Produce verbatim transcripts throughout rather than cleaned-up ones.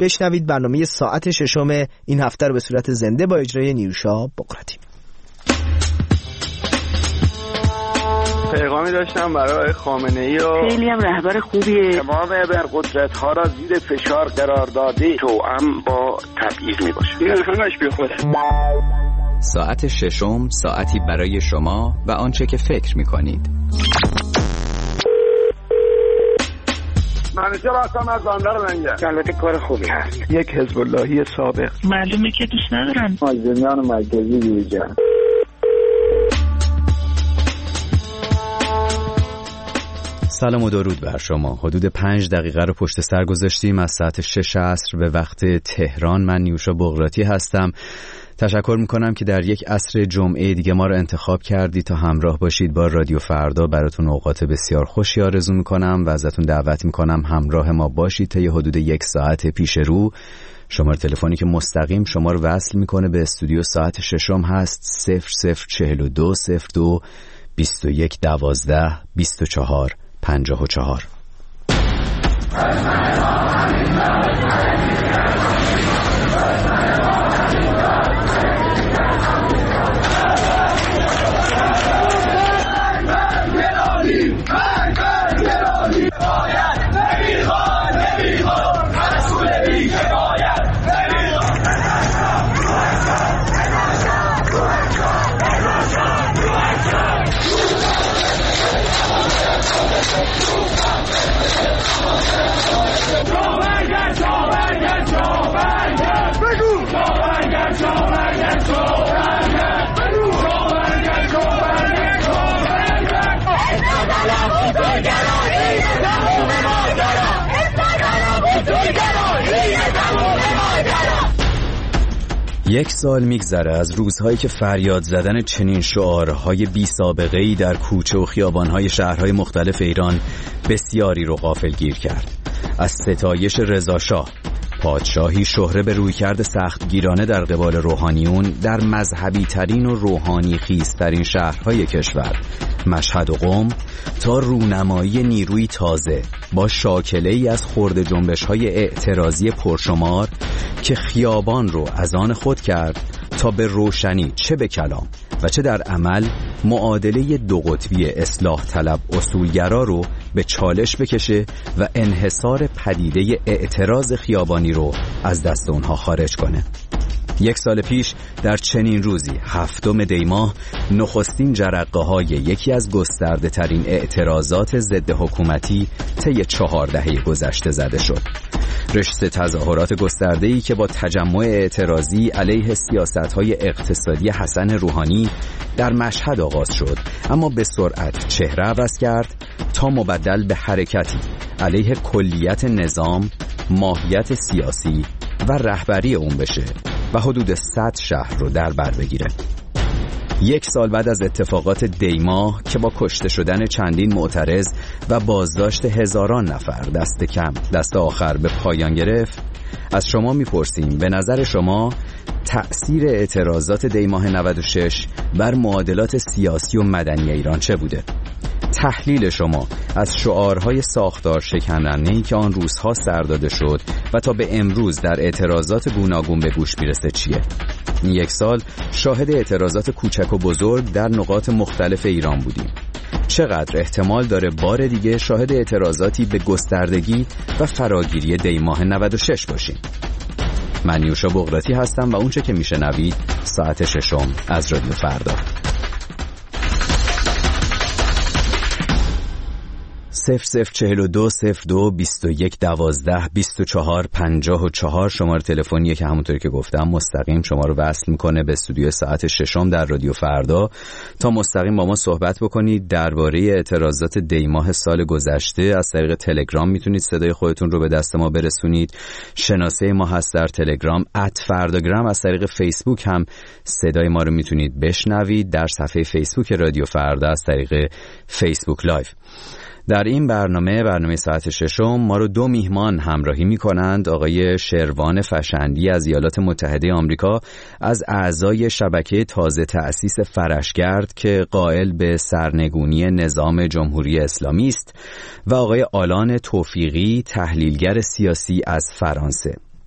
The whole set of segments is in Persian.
بشنوید برنامه ساعت ششم این هفته رو به صورت زنده با اجرای نیوشا بقراتی. پیغامی داشتم برای خامنه‌ای و خیلی هم رهبر خوبیه. تمام ابرقدرت‌ها را زیر فشار قرار داده توأم با تبعیض میباشه. این همش بی خوده. ساعت ششم، ساعتی برای شما و آنچه که فکر میکنید. منیجر هستم از بندر منگه. البته کار خوبی هست. یک حزب اللهی سابق. معلومه که دوست ندارن. مازنیان مرکزی بیرجن. سلام و درود بر شما. حدود پنج دقیقه رو پشت سر گذاشتیم از ساعت شش عصر به وقت تهران. من نیوشا بقراتی هستم. تشکر میکنم که در یک عصر جمعه دیگه ما رو انتخاب کردی تا همراه باشید با رادیو فردا. براتون اوقات بسیار خوشی آرزو میکنم و ازتون دعوت میکنم همراه ما باشید تا یه حدود یک ساعت پیش رو. شماره تلفنی که مستقیم شما رو وصل میکنه به استودیو ساعت ششم هست صفر صفر چهل و دو صفر دو بیست و یک دوازده بیست و چهار پنجاه و چهار. یک سال میگذره از روزهایی که فریاد زدن چنین شعارهای بی سابقه‌ای در کوچه و خیابانهای شهرهای مختلف ایران بسیاری رو غافلگیر کرد. از ستایش رضا شاه، پادشاهی شهره به رویکرد سختگیرانه در قبال روحانیون در مذهبی ترین و روحانی خیزترین شهرهای کشور، مشهد و قم، تا رونمایی نیروی تازه با شاکله‌ای از خرد جنبش‌های اعتراضی پرشمار که خیابان رو از آن خود کرد تا به روشنی چه به کلام و چه در عمل معادله دو قطبی اصلاح طلب اصولگرا رو به چالش بکشه و انحصار پدیده اعتراض خیابانی رو از دست اونها خارج کنه. یک سال پیش در چنین روزی هفتم دی ماه نخستین جرقه های یکی از گسترده ترین اعتراضات ضد حکومتی طی چهار دهه گذشته زده شد. رشته تظاهرات گسترده‌ای که با تجمع اعتراضی علیه سیاست‌های اقتصادی حسن روحانی در مشهد آغاز شد، اما به سرعت چهره عوض کرد تا مبدل به حرکتی علیه کلیت نظام، ماهیت سیاسی و رهبری اون بشه و حدود صد شهر رو در بر بگیره. یک سال بعد از اتفاقات دی ماه که با کشته شدن چندین معترض و بازداشت هزاران نفر دست کم دست آخر به پایان گرفت، از شما میپرسیم به نظر شما تأثیر اعتراضات دی ماه نود و شش بر معادلات سیاسی و مدنی ایران چه بوده؟ تحلیل شما از شعارهای ساختار شکننده‌ای که آن روزها سر داده شد و تا به امروز در اعتراضات گوناگون به گوش میرسه چیه؟ این یک سال شاهد اعتراضات کوچک و بزرگ در نقاط مختلف ایران بودیم. چقدر احتمال داره بار دیگه شاهد اعتراضاتی به گستردگی و فراگیری دی ماه نود و شش باشیم؟ من نیوشا بقراتی هستم و اونچه که میشنوید ساعت ششم از رادیو فردا. صفر صفر چهل و دو صفر دو بیست و یک دوازده بیست و چهار پنجاه و چهار شماره تلفنیه که همونطوری که گفتم مستقیم شما رو وصل میکنه به استودیو ساعت ششم در رادیو فردا تا مستقیم با ما صحبت بکنید درباره اعتراضات دی ماه سال گذشته. از طریق تلگرام میتونید صدای خودتون رو به دست ما برسونید. شناسه ما هست در تلگرام ات فرداگرام. از طریق فیسبوک هم صدای ما رو میتونید بشنوید در صفحه فیسبوک رادیو فردا از طریق فیسبوک لایو. در این برنامه برنامه ساعت ششم ما رو دو میهمان همراهی می کنند. آقای شروان فشندی از ایالات متحده آمریکا از اعضای شبکه تازه تأسیس فرشگرد که قائل به سرنگونی نظام جمهوری اسلامی است و آقای آلان توفیقی تحلیلگر سیاسی از فرانسه.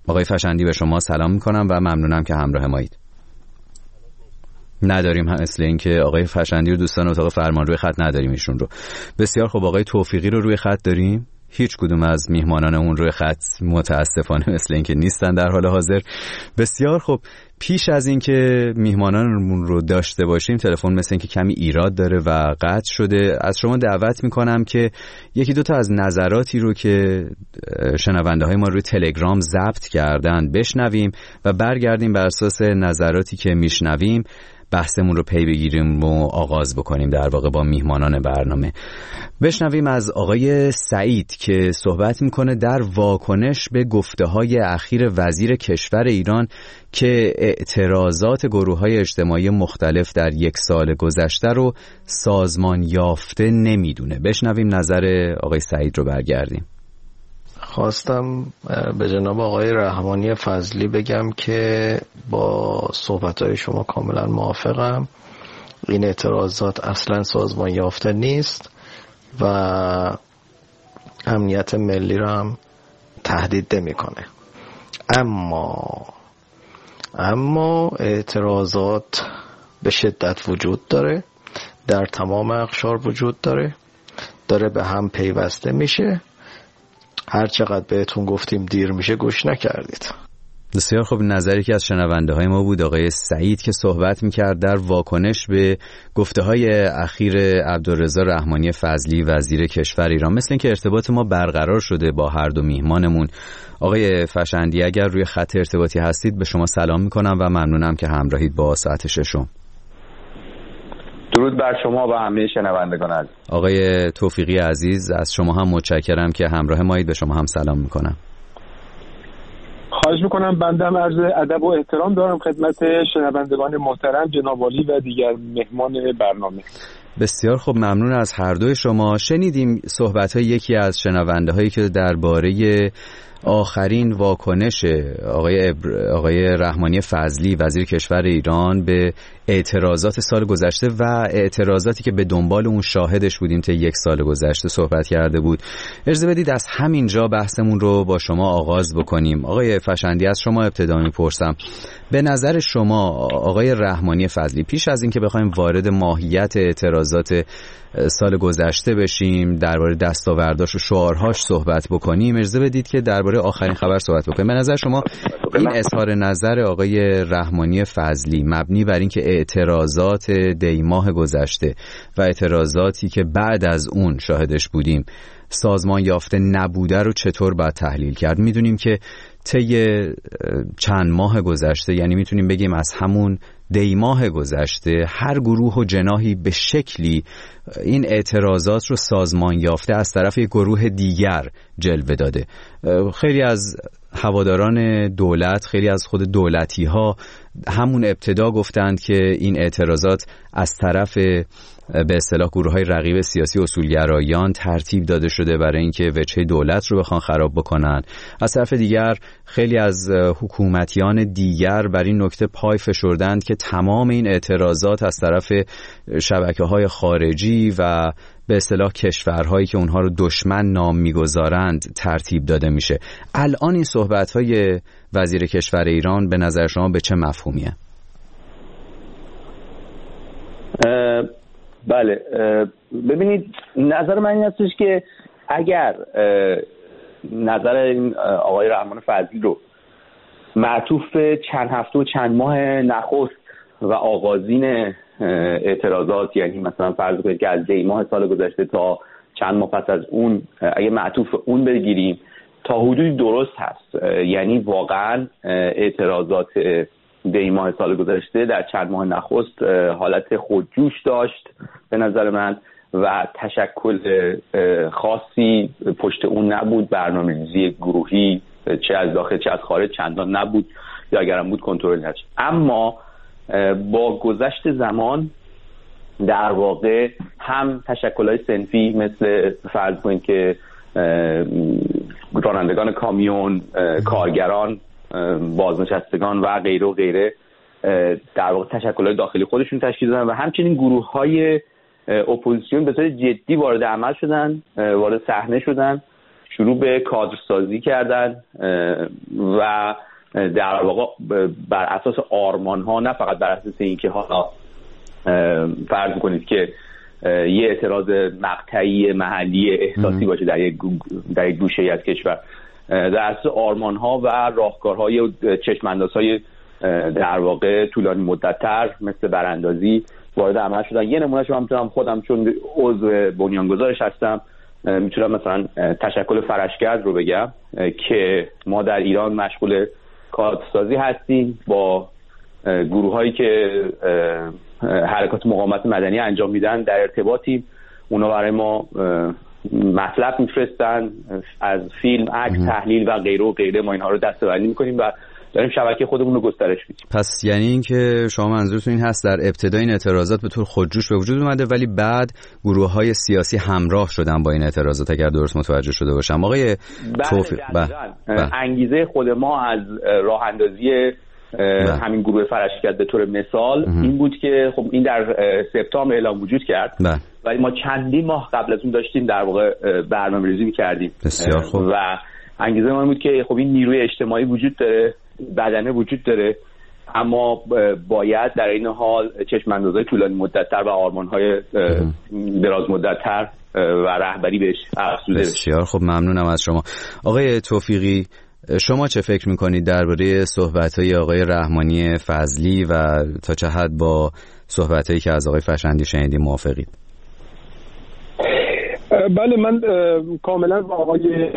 آقای فشندی به شما سلام میکنم و ممنونم که همراه مایید. نداریم، مثل این که آقای فشندی رو دوستان اتاق فرمان روی خط نداریم ایشون رو. بسیار خوب، آقای توفیقی رو روی خط داریم؟ هیچ کدوم از میهمانانمون روی خط متاسفانه مثل این که نیستن در حال حاضر. بسیار خوب، پیش از این که میهمانانمون رو داشته باشیم تلفن مثل این که کمی ایراد داره و قطع شده. از شما دعوت میکنم که یکی دو تا از نظراتی رو که شنونده های ما روی تلگرام ضبط کردن بشنویم و برگردیم بر اساس نظراتی که میشنویم بحثمون رو پی بگیریم و آغاز بکنیم در واقع با میهمانان برنامه. بشنویم از آقای سعید که صحبت میکنه در واکنش به گفته‌های اخیر وزیر کشور ایران که اعتراضات گروه‌های اجتماعی مختلف در یک سال گذشته رو سازمان یافته نمیدونه. بشنویم نظر آقای سعید رو برگردیم. خواستم به جناب آقای رحمانی فضلی بگم که با صحبت‌های شما کاملا موافقم. این اعتراضات اصلا سازمان یافته نیست و امنیت ملی را هم تهدید نمی‌کنه. اما اما اعتراضات به شدت وجود داره، در تمام اقشار وجود داره، داره به هم پیوسته میشه. هر چقدر بهتون گفتیم دیر میشه گوش نکردید. بسیار خوب، نظری که از شنونده های ما بود آقای سعید که صحبت میکرد در واکنش به گفته های اخیر عبدالرضا رحمانی فضلی وزیر کشور ایران. مثل این که ارتباط ما برقرار شده با هر دو میهمانمون. آقای فشندی اگر روی خط ارتباطی هستید به شما سلام میکنم و ممنونم که همراهید با ساعت ششم. درود بر شما و همه شنوندگان عزیز. آقای توفیقی عزیز از شما هم متشکرم که همراه مایید. به شما هم سلام میکنم. خواهش میکنم. بنده هم عرض ادب و احترام دارم خدمت شنوندگان محترم جناب عالی و دیگر مهمان برنامه. بسیار خوب، ممنون از هر دوی شما. شنیدیم صحبت‌های یکی از شنونده‌هایی که درباره آخرین واکنش آقای آقای رحمانی فضلی وزیر کشور ایران به اعتراضات سال گذشته و اعتراضاتی که به دنبال اون شاهدش بودیم تا یک سال گذشته صحبت کرده بود. اجازه بدید از همینجا بحثمون رو با شما آغاز بکنیم. آقای فشندی از شما ابتدا میپرسم، به نظر شما آقای رحمانی فضلی پیش از این که بخوایم وارد ماهیت اعتراضات سال گذشته بشیم، درباره دستاورداش و شعارهاش صحبت بکنیم، اجازه بدید که درباره آخرین خبر صحبت بکنیم. به نظر شما این اظهار نظر آقای رحمانی فضلی مبنی بر این که اعتراضات دی ماه گذشته و اعتراضاتی که بعد از اون شاهدش بودیم سازمان یافته نبوده رو چطور باید تحلیل کرد؟ میدونیم که طی چند ماه گذشته، یعنی میتونیم بگیم از همون دی ماه گذشته، هر گروه و جناحی به شکلی این اعتراضات رو سازمان یافته از طرف یک گروه دیگر جلوه داده. خیلی از هواداران دولت، خیلی از خود دولتی ها همون ابتدا گفتند که این اعتراضات از طرف به اصطلاح گروه‌های رقیب سیاسی اصولگرایان ترتیب داده شده برای اینکه وجهه دولت رو بخوان خراب بکنن. از طرف دیگر خیلی از حکومتیان دیگر بر این نکته پای فشردند که تمام این اعتراضات از طرف شبکه‌های خارجی و به اصطلاح کشورهایی که اونها رو دشمن نام می‌گذارند ترتیب داده میشه. الان این صحبت‌های وزیر کشور ایران به نظر شما به چه مفهومیه؟ بله، ببینید نظر من این هستش که اگر نظر این آقای رحمان فضلی رو معطوف به چند هفته و چند ماه نخست و آغازین اعتراضات، یعنی مثلا فرض کنید که از دی ماه سال گذشته تا چند ماه پس از اون اگه معطوف اون بگیریم تا حدودی درست هست. یعنی واقعا اعتراضات دی ماه سال گذشته در چند ماه نخست حالت خودجوش داشت به نظر من و تشکل خاصی پشت اون نبود، برنامه‌ریزی گروهی چه از داخل چه از خارج چندان نبود یا اگرم بود کنترل نشد. اما با گذشت زمان در واقع هم تشکل‌های صنفی مثل فرض کنید که رانندگان کامیون، کارگران، بازنشستگان و غیره و غیره در واقع تشکل‌های داخلی خودشون تشکیل دادن و همچنین گروه‌های اپوزیسیون به طور جدی وارد عمل شدن، وارد صحنه شدن شروع به کادرسازی کردن و در واقع بر اساس آرمان ها، نه فقط بر اساس اینکه حالا فرض کنید که یه اعتراض مقطعی محلی احساسی باشه در یک در یک گوشه از کشور، در اساس آرمان ها و راهکارهای چشم اندازهای در واقع طولانی مدت‌تر مثل براندازی وارد عمل شدن. یه نمونهش رو میتونم خودم چون عضو بنیانگذارش هستم میتونم مثلا تشکل فرشگرد رو بگم که ما در ایران مشغول کادرسازی هستیم با گروه هایی که حرکات مقاومت مدنی انجام میدن، در ارتباطیم. اونا برای ما مطلب میفرستن از فیلم، عکس، تحلیل و غیره و غیره. ما اینها رو دسته‌بندی میکنیم و داریم شبکه خودمون رو گسترش میدیم. پس یعنی این که شما منظورتون این هست در ابتدا این اعتراضات به طور خودجوش به وجود اومده ولی بعد گروه‌های سیاسی همراه شدن با این اعتراضات، اگر درست متوجه شده باشم آقای توفیق؟ بله. انگیزه خود ما از راه اندازی همین گروه فرشگرد به طور مثال اه. این بود که خب این در سپتامبر اعلام وجود کرد بله. ولی ما چندین ماه قبل از اون داشتیم در واقع برنامه‌ریزی می‌کردیم. بسیار خوب. و انگیزه ما بود که خب این نیروی اجتماعی وجود داره، بدنه وجود داره، اما باید در این حال چشم اندازهای طولانی مدت‌تر و آرمان‌های دراز مدت‌تر و رهبری بهش افزوده بشه. بسیار خب، ممنونم از شما. آقای توفیقی، شما چه فکر میکنید درباره صحبت‌های آقای رحمانی فضلی و تا چه حد با صحبت‌هایی که از آقای فشندی شنیدیم موافقید؟ بله، من کاملا با آقای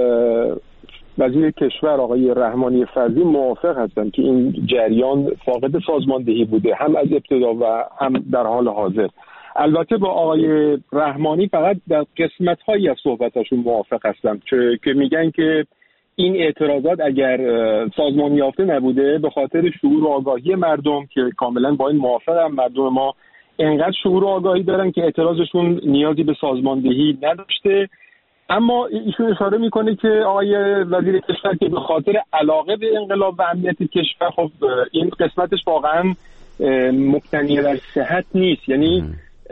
وزیر کشور آقای رحمانی فضلی موافق هستم که این جریان فاقد سازماندهی بوده، هم از ابتدا و هم در حال حاضر. البته با آقای رحمانی فقط در قسمت‌هایی از صحبتاشون موافق هستم که میگن که این اعتراضات اگر سازمان یافته نبوده به خاطر شعور و آگاهی مردم، که کاملا با این موافقم. مردم ما انقدر شعور و آگاهی دارن که اعتراضشون نیازی به سازماندهی نداشته. اما ایشون اشاره میکنه که آقای وزیر کشور که به خاطر علاقه به انقلاب و امنیت کشور، خب این قسمتش واقعا مبتنی بر صحت نیست. یعنی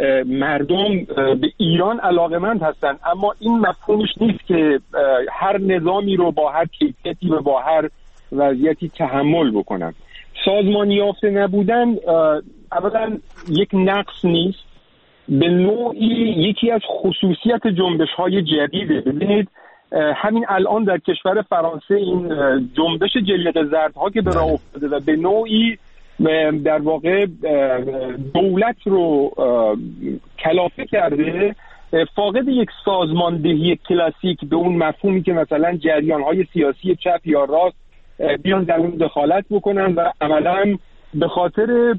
مردم به ایران علاقه‌مند هستن، اما این مفهومش نیست که هر نظامی رو با هر کیفیتی و با هر وضعیتی تحمل بکنن. سازمان یافته نبودن اولا یک نقص نیست، به نوعی یکی از خصوصیت جنبش‌های جدیده. ببینید همین الان در کشور فرانسه این جنبش جلیقه زردها که به راه افتاده و به نوعی در واقع دولت رو کلافه کرده، فاقد یک سازماندهی کلاسیک به اون مفهومی که مثلا جریان‌های سیاسی چپ یا راست بیان در اون دخالت بکنن و عملاً به خاطر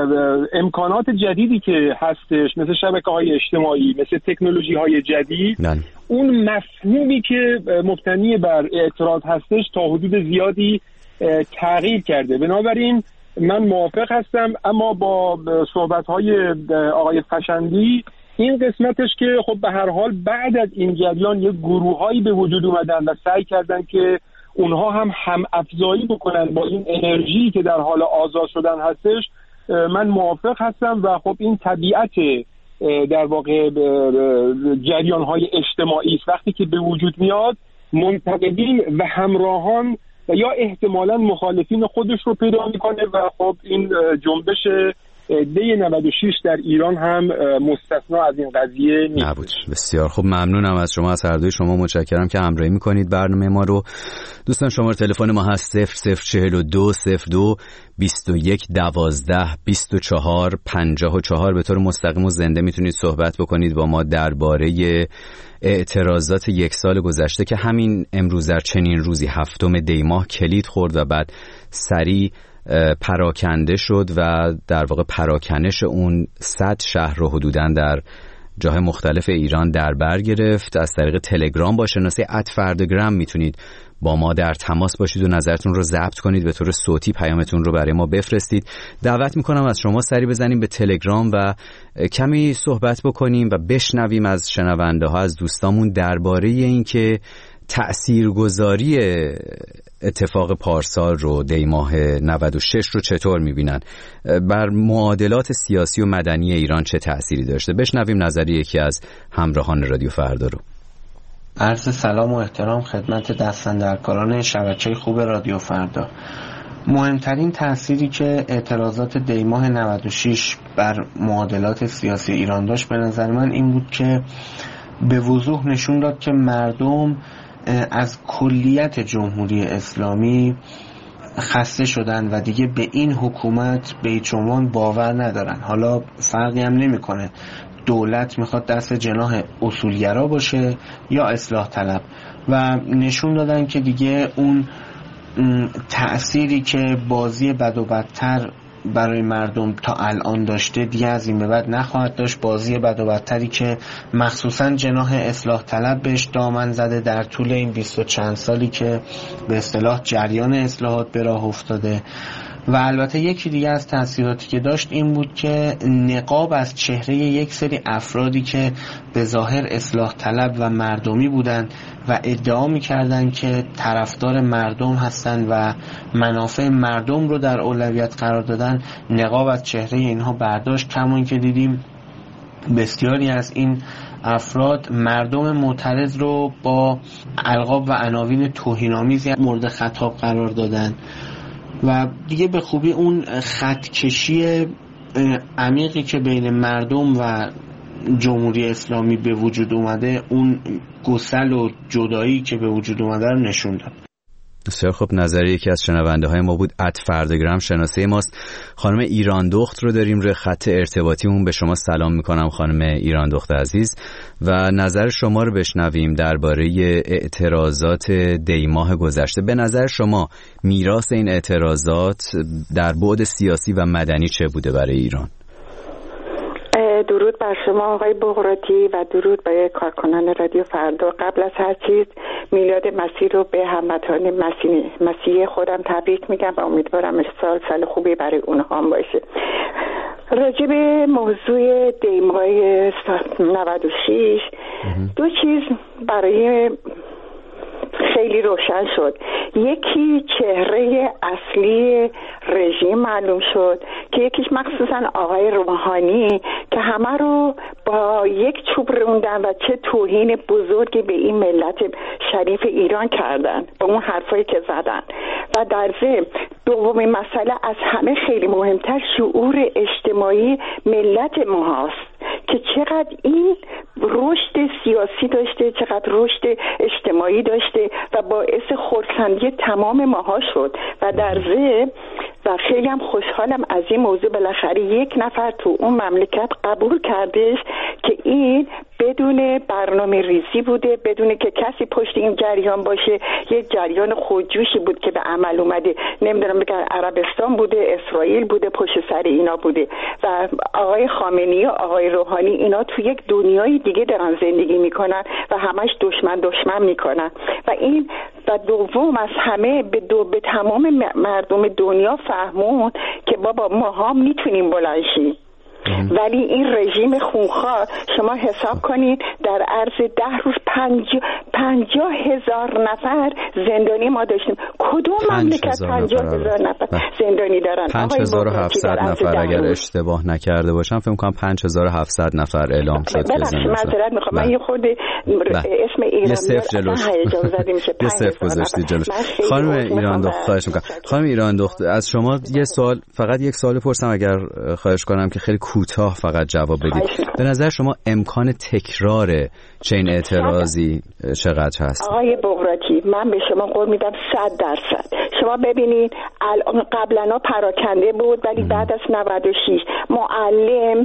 امکانات جدیدی که هستش، مثل شبکه‌های اجتماعی، مثل تکنولوژی‌های جدید، نه. اون مفهومی که مبتنی بر اعتراض هستش تا حدود زیادی تغییر کرده. بنابراین من موافق هستم، اما با صحبت‌های آقای فشندی این قسمتش که خب به هر حال بعد از این جریان یک گروه‌هایی به وجود اومدن و سعی کردن که اونها هم هم افزایی بکنن با این انرژی که در حال آزاد شدن هستش، من موافق هستم. و خب این طبیعت در واقع جریان‌های اجتماعی است، وقتی که به وجود میاد منتقدین و همراهان و یا احتمالاً مخالفین خودش رو پیدا میکنه و خب این جنبش دی نود و شش در ایران هم مستثنا از این قضیه نیست. نبود. بسیار خوب، ممنونم از شما، از هر دوی شما متشکرم که همراهی میکنید برنامه ما رو. دوستان شماره تلفن ما هست صفر صفر چهل و دو صفر دو بیست و یک دوازده بیست و چهار پنجاه و چهار. به طور مستقیم و زنده میتونید صحبت بکنید با ما درباره اعتراضات یک سال گذشته که همین امروز در چنین روزی هفتم دی ماه کلید خورد و بعد سریع پراکنده شد و در واقع پراکنش اون صد شهر رو حدوداً در جاهای مختلف ایران در بر گرفت. از طریق تلگرام با شناسه ات فردگرام میتونید با ما در تماس باشید و نظرتون رو ضبط کنید، به طور صوتی پیامتون رو برای ما بفرستید. دعوت میکنم از شما سری بزنیم به تلگرام و کمی صحبت بکنیم و بشنویم از شنونده ها، از دوستامون درباره این که تأثیرگذاری اتفاق پارسال رو، دی ماه نود و شش رو چطور میبینن، بر معادلات سیاسی و مدنی ایران چه تأثیری داشته. بشنویم نظری یکی از همراهان رادیو فردا رو. عرض سلام و احترام خدمت دستاندرکاران شبکه خوب رادیو فردا. مهمترین تأثیری که اعتراضات دیماه نود و شش بر معادلات سیاسی ایران داشت به نظر من این بود که به وضوح نشون داد که مردم از کلیت جمهوری اسلامی خسته شدن و دیگه به این حکومت به هیچ عنوان باور ندارن. حالا فرقی هم نمیکنه دولت میخواد دست جناح اصولگرا باشه یا اصلاح طلب، و نشون دادن که دیگه اون تأثیری که بازی بد و بدتر برای مردم تا الان داشته دیگه از این به بعد نخواهد داشت. بازی بد و بدتری که مخصوصا جناح اصلاح طلب بهش دامن زده در طول این بیست و چند سالی که به اصطلاح جریان اصلاحات به راه افتاده. و البته یکی دیگه از تأثیراتی که داشت این بود که نقاب از چهره یک سری افرادی که به ظاهر اصلاح طلب و مردمی بودن و ادعا می‌کردن که طرفدار مردم هستن و منافع مردم رو در اولویت قرار دادن، نقاب از چهره اینها برداشت. کما که دیدیم بسیاری از این افراد مردم معترض رو با القاب و عناوین توهین‌آمیزی مورد خطاب قرار دادن و دیگه به خوبی اون خطکشی عمیقی که بین مردم و جمهوری اسلامی به وجود اومده، اون گسل و جدایی که به وجود اومده رو نشون داد. بسیار خب، نظر یکی از شنونده های ما بود. ات فردگرام شناسه ماست. خانم ایران دخت رو داریم روی خط ارتباطیمون. به شما سلام میکنم خانم ایران دخت عزیز و نظر شما رو بشنویم درباره اعتراضات دیماه گذشته. به نظر شما میراث این اعتراضات در بعد سیاسی و مدنی چه بوده برای ایران؟ درود بر شما آقای بغراتی و درود به کارکنان رادیو فردا. قبل از هر چیز میلاد مسیح رو به هموطنان مسیح مسیح خودم تبریک میگم و امیدوارم سال سال خوبی برای اونها هم باشه. راجع به موضوع دیماه نود و شش دو چیز برای خیلی روشن شد. یکی چهره اصلی رژیم معلوم شد که یکیش مخصوصا آقای روحانی که همه رو با یک چوب روندن و چه توهین بزرگی به این ملت شریف ایران کردن با اون حرفایی که زدن. و در ضمن دومین مسئله از همه خیلی مهمتر شعور اجتماعی ملت ما هست که چقدر این رشد سیاسی داشته، چقدر رشد اجتماعی داشته و باعث خرسندی تمام ماها شد. و در ضمن و خیلی هم خوشحالم از این موضوع بالاخره یک نفر تو اون مملکت قبول کردش که این بدون برنامه ریزی بوده، بدون که کسی پشت این جریان باشه، یک جریان خودجوشی بود که به عمل اومده. نمیدونم بگم عربستان بوده، اسرائیل بوده، پشت سر اینا بوده. و آقای خامنه‌ای و آقای روحانی اینا تو یک دنیای دیگه دارن زندگی میکنن و همش دشمن دشمن میکنن. و این و دوم از همه به, دو به تمام مردم دنیا فهمون که بابا ما هم میتونیم بلند شیم. ولی این رژیم خونخوار شما حساب کنید در عرض ده روز پنجاه پنجاه هزار نفر زندانی ما داشتیم. کدوم مملکت پنجاه هزار نفر زندانی دارن؟ پنج هزار و هفتصد نفر اگر اشتباه نکرده باشم فکر کنم پنج هزار و هفتصد نفر اعلام شد که زندانی شدن. معذرت میخوام من یه خود اسم ایران یه صفر جلوش یه صفر گذاشتی جلوش. خانم ایران دخت خواهش میکنم. خانم ایران دخت از شما یه سوال، فقط یک سوال پرسم اگر خواهش کنم که خیلی کوتاه فقط جواب بدید. به نظر شما امکان تکرار چنین اعتراضی چقدر هست؟ آقای بغراتی من به شما قول میدم صد درصد. شما ببینید الان قبلا پراکنده بود ولی بعد از نود و شش معلم،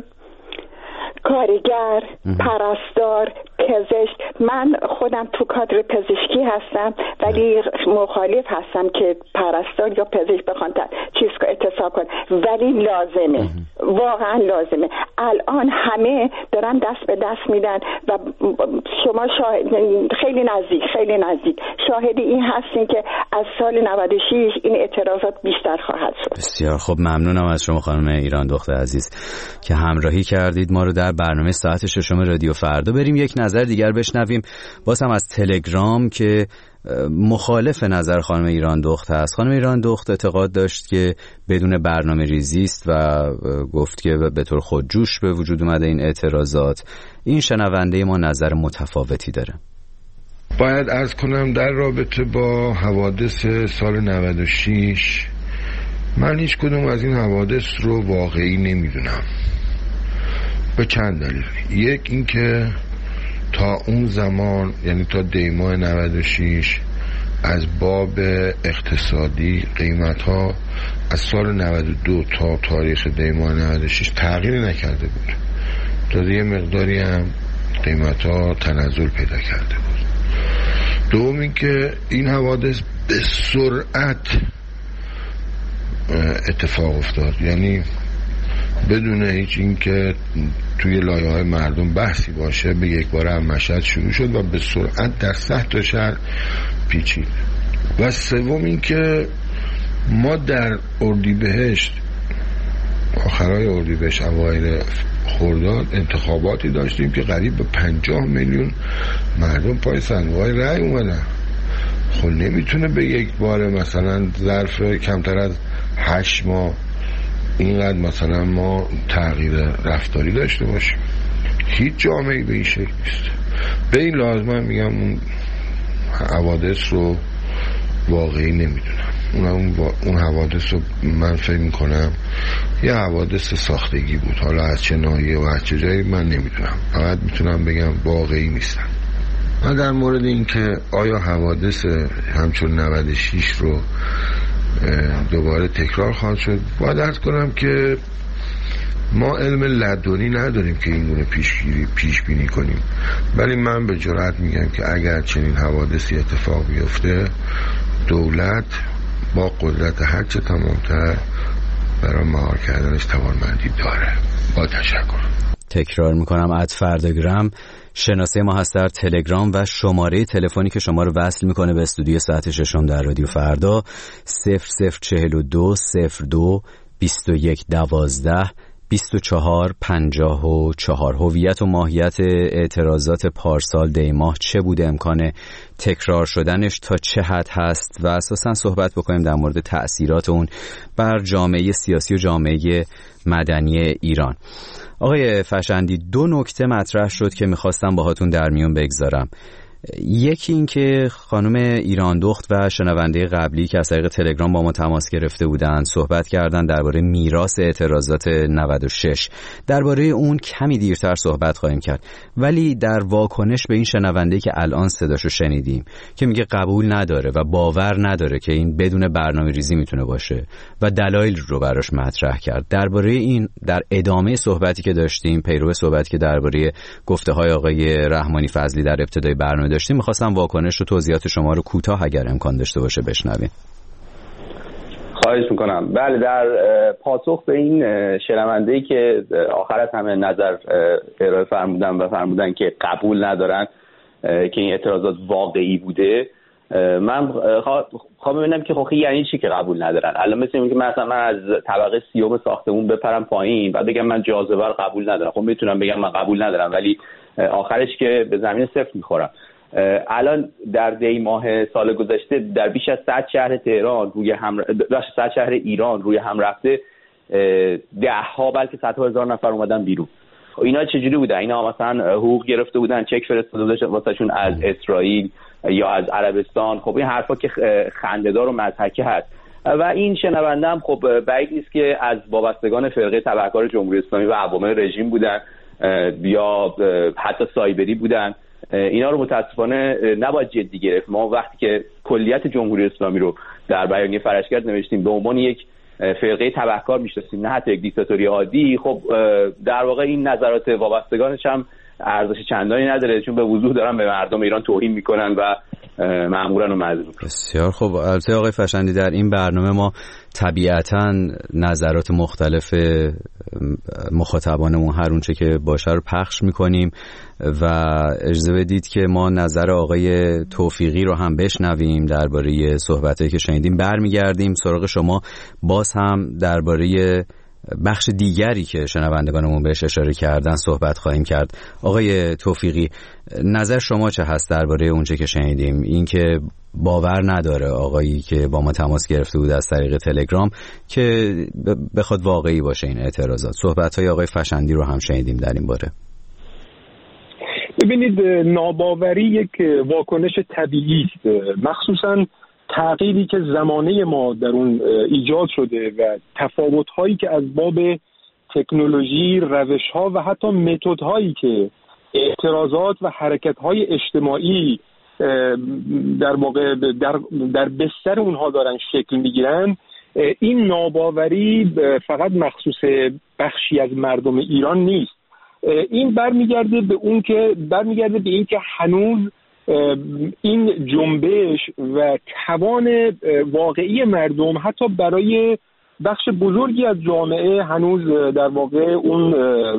کارگر، پرستار، پزشک، من خودم تو کادر پزشکی هستم ولی مخالف هستم که پرستار یا پزشک بخوان چیز که اتصال کن، ولی لازمه، واقعا لازمه. الان همه دارن دست به دست میدن و شما شاهد خیلی نزدیک خیلی نزدیک شاهد این هستین که از سال نود و شش این اعتراضات بیشتر خواهد شد. بسیار خب، ممنونم از شما خانم ایران دخت عزیز که همراهی کردید ما رو در برنامه ساعت ششم رادیو فردا. بریم یک نظر دیگر بشنویم، باز هم از تلگرام که مخالف نظر خانم ایران دخت هست. خانم ایران دخت اعتقاد داشت که بدون برنامه ریزی است و گفت که به طور خودجوش به وجود اومده این اعتراضات. این شنونده ما نظر متفاوتی داره. باید عرض کنم در رابطه با حوادث سال نود و شش من هیچ کدوم از این حوادث رو واقعی نمیدونم به چند دلیل. یک اینکه تا اون زمان، یعنی تا دیماه نود و شش، از باب اقتصادی قیمت ها از سال نود و دو تا تاریخ دیماه نود و شش تغییری نکرده بود. تا یه مقداری هم قیمت ها تنزل پیدا کرده بود. دوم این که این حوادث به سرعت اتفاق افتاد، یعنی بدون هیچ این که توی لایه های مردم بحثی باشه به یک بار هم مشهد شروع شد و به سرعت در صد تا شهر پیچید. و سوم این که ما در اردیبهشت، آخرای اردیبهشت اوایل خرداد انتخاباتی داشتیم که قریب به پنجاه میلیون مردم پای صندوق‌های رأی اومدن. خب نمیتونه به یک بار مثلا ظرف کمتر از هشت ماه اینقدر مثلا ما تغییر رفتاری داشته باشیم. هیچ جامعه‌ای به این شکل نیست. به این لازمه میگم اون حوادث رو واقعی نمیدونم. اون, اون حوادث رو من فکر میکنم یه حوادث ساختگی بود، حالا از چه ناحیه و از چه جایی من نمیدونم، فقط میتونم بگم واقعی نیستن. من در مورد این که آیا حوادث همچون نود و شش رو دوباره تکرار خواهد شد، باید عرض کنم که ما علم لدنی نداریم که این گونه پیشگیری پیش بینی کنیم، ولی من به جرئت میگم که اگر چنین حوادثی اتفاق بیفته دولت با قدرت هرچه تمامتر برای مهار کردنش توانمندی داره. با تشکر. تکرار میکنم ات فرداگرام شناسه ما هست در تلگرام و شماره تلفنی که شما رو وصل میکنه به استودیو ساعت ششم در رادیو فردا صفر صفر چهل و دو صفر دو بیست و یک دوازده بیست و چهار پنجاه و چهار. هویت و ماهیت اعتراضات پارسال دیماه چه بوده، امکان تکرار شدنش تا چه حد هست و اساساً صحبت بکنیم در مورد تأثیرات اون بر جامعه سیاسی و جامعه مدنی ایران. آقای فشندی، دو نکته مطرح شد که میخواستم باهاتون در میون بگذارم. یکی این که خانم ایران دخت و شنونده قبلی که از طریق تلگرام با ما تماس گرفته بودن صحبت کردن درباره میراث اعتراضات نود و شش. درباره اون کمی دیرتر صحبت خواهیم کرد، ولی در واکنش به این شنونده که الان صداشو شنیدیم که میگه قبول نداره و باور نداره که این بدون برنامه ریزی میتونه باشه و دلایل رو براش مطرح کرد، درباره این در ادامه صحبتی که داشتیم، پیرو صحبتی که درباره گفته های آقای رحمانی فضلی در ابتدای برنامه داشتیم، می‌خواستم واکنش و توضیحات شما رو کوتاه اگر امکان داشته باشه بشنویم. خواهش میکنم. بله، در پاسخ به این شنونده‌ای که آخر از همه نظر ارائه فرمودن و فرمودن که قبول ندارن که این اعتراضات واقعی بوده، من خواهم ببینم که خب یعنی چی که قبول ندارن. الان مثل اینکه مثلا من از طبقه سیوم ساختمون بپرم پایین و بگم من جاذبه رو قبول ندارم. خب میتونم بگم من قبول ندارم، ولی آخرش که به زمین صفر میخورم. الان در دی ماه سال گذشته در بیش از صد شهر تهران روی هم صد شهر ایران روی هم رفته ده ها بلکه صدها هزار نفر اومدن بیرون. خب اینا چجوری بوده؟ اینا مثلا حقوق گرفته بودن، چک فرستاده بودن واسهشون از اسرائیل یا از عربستان. خب این حرفا که خنده‌دار و مضحکه هست و این شنونده هم خب بعید نیست که از وابستگان فرقه تبهکار جمهوری اسلامی و عوامل رژیم بودن یا حتی سایبری بودن. اینا رو متاسفانه نباید جدی گرفت. ما وقتی که کلیت جمهوری اسلامی رو در بیانیه فرشگرد نوشتیم به عنوان یک فرقه تبهکار میشناسیم، نه حتی یک دیکتاتوری عادی، خب در واقع این نظرات وابستگانش هم ارزش چندانی نداره، چون به وضوح دارن به مردم ایران توهین میکنن و مأمورن و مظلوم. بسیار خوب. البته آقای فشندی در این برنامه ما طبیعتاً نظرات مختلف مخاطبانمون هر اونچه که باشه رو پخش میکنیم و اجازه بدید که ما نظر آقای توفیقی رو هم بشنویم درباره صحبتایی که شنیدیم. برمیگردیم سراغ شما، باز هم درباره بخش دیگری که شنوندگانمون بهش اشاره کردن صحبت خواهیم کرد. آقای توفیقی، نظر شما چه هست درباره اونچه که شنیدیم؟ این که باور نداره آقایی که با ما تماس گرفته بود از طریق تلگرام که بخواد واقعی باشه این اعتراضات. صحبت‌های آقای فشندی رو هم شنیدیم در این باره. ببینید ناباوری یک واکنش طبیعی است، مخصوصا تغییری که زمانه ما در اون ایجاد شده و تفاوت‌هایی که از باب تکنولوژی، روش‌ها و حتی متدهایی که اعتراضات و حرکت‌های اجتماعی در واقع در در بستر اونها دارن شکل میگیرن. این ناباوری فقط مخصوص بخشی از مردم ایران نیست. این برمیگرده به اون که برمیگرده به این که هنوز این جنبش و توان واقعی مردم حتی برای بخش بزرگی از جامعه هنوز در واقع اون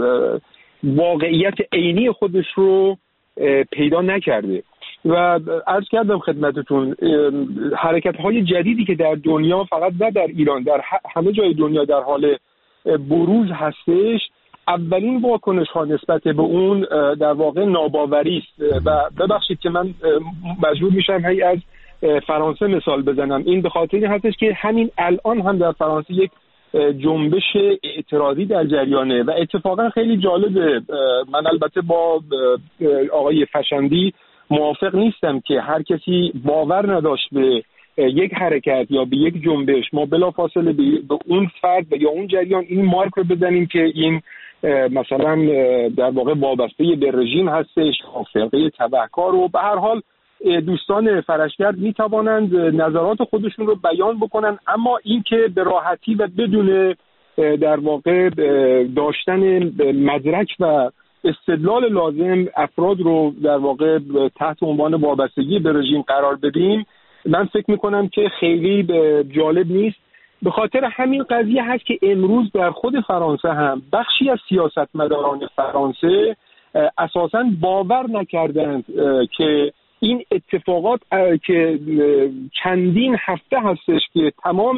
واقعیت عینی خودش رو پیدا نکرده. و عرض کردم خدمتتون حرکت‌های جدیدی که در دنیا، فقط نه در ایران، در همه جای دنیا در حال بروز هستش، اولین واکنش ها نسبت به اون در واقع ناباوری است. و ببخشید که من مجبور میشم هی از فرانسه مثال بزنم. این به خاطر این هستش که همین الان هم در فرانسه یک جنبش اعتراضی در جریانه و اتفاقا خیلی جالبه. من البته با آقای فشندی موافق نیستم که هر کسی باور نداشت به یک حرکت یا به یک جنبش ما بلافاصله به اون فرد یا اون جریان این مارک رو بزنیم که این مثلا در واقع وابسته به رژیم هستش، فرقه تبهکار. و به هر حال دوستان فرشگرد می توانند نظرات خودشون رو بیان بکنن، اما این که به راحتی و بدون در واقع داشتن مدرک و استدلال لازم افراد رو در واقع تحت عنوان وابستگی به رژیم قرار بدیم، من فکر میکنم که خیلی جالب نیست. به خاطر همین قضیه هست که امروز در خود فرانسه هم بخشی از سیاستمداران فرانسه اساساً باور نکردند که این اتفاقات که چندین هفته هستش که تمام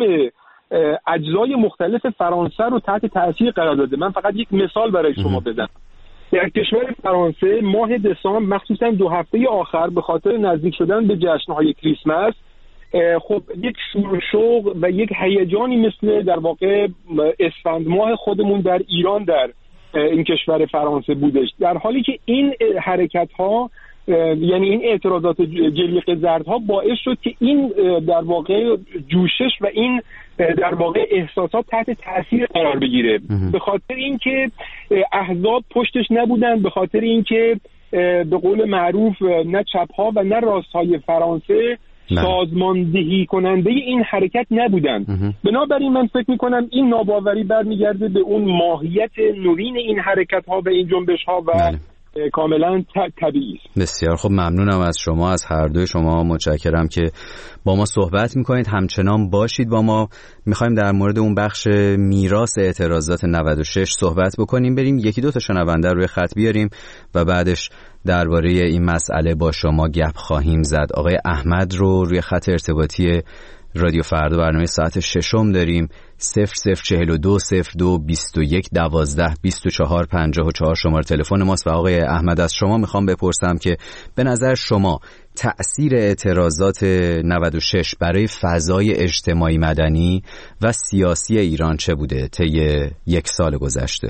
اجزای مختلف فرانسه رو تحت تأثیر قرار داده. من فقط یک مثال برای شما بزنم. در کشور فرانسه ماه دسامبر مخصوصا دو هفته آخر به خاطر نزدیک شدن به جشن‌های کریسمس خب یک شور و شوق و یک هیجانی مثل در واقع اسفند ماه خودمون در ایران در این کشور فرانسه بودش، در حالی که این حرکت‌ها یعنی این اعتراضات جلیقه زردها باعث شد که این در واقع جوشش و این در واقع احساسات تحت تاثیر قرار بگیره. به خاطر اینکه احزاب پشتش نبودن، به خاطر اینکه به قول معروف نه چپ‌ها و نه راست‌های فرانسه سازماندهی کننده این حرکت نبودن. بنابراین من فکر می‌کنم این ناباوری برمیگرده به اون ماهیت نوین این حرکت‌ها و این جنبش‌ها و بله. کاملا طبیعی است. بسیار خب، ممنونم از شما، از هر دوی شما. متشکرم که با ما صحبت میکنید. همچنان باشید با ما. میخوایم در مورد اون بخش میراث اعتراضات نود و شش صحبت بکنیم. بریم یکی دو تا شنونده روی خط بیاریم و بعدش درباره این مسئله با شما گپ خواهیم زد. آقای احمد رو روی خط ارتباطی رادیو فردا برنامه ساعت ششم داریم. صفر صفر چهل و دو صفر دو بیست و یک دوازده بیست و چهار پنجاه و چهار شماره تلفن ماست. و آقای احمد از شما میخوام بپرسم که به نظر شما تأثیر اعتراضات نود و شش برای فضای اجتماعی مدنی و سیاسی ایران چه بوده طی یک سال گذشته؟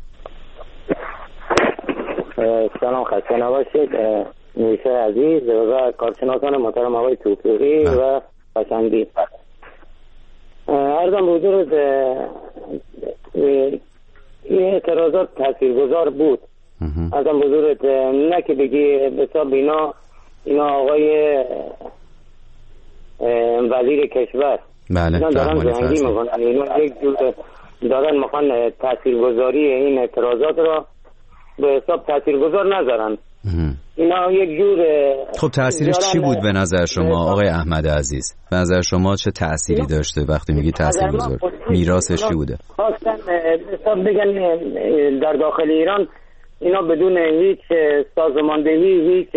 سلام، خسته نباشید نیشه عزیز و کارشناسان محترم آقای توفیقی و پسندی. عرضم حضور این اعتراضات تاثیرگذار بود. عرضم حضورت نه که بگی بساب اینا اینا آقای وزیر کشور بله اینا دارن جنگی میکنن، اینا یک جور دارن میخوان تاثیرگذاری این اعتراضات را به حساب تاثیرگذار نذارن. اینا یک جور خب تأثیرش چی بود به نظر شما آقای احمد عزیز؟ به نظر شما چه تأثیری داشته وقتی میگی تاثیرگذار؟ میراثش چی بوده؟ خواستن حساب بگن در داخل ایران اینا بدون هیچ سازماندهی، هیچ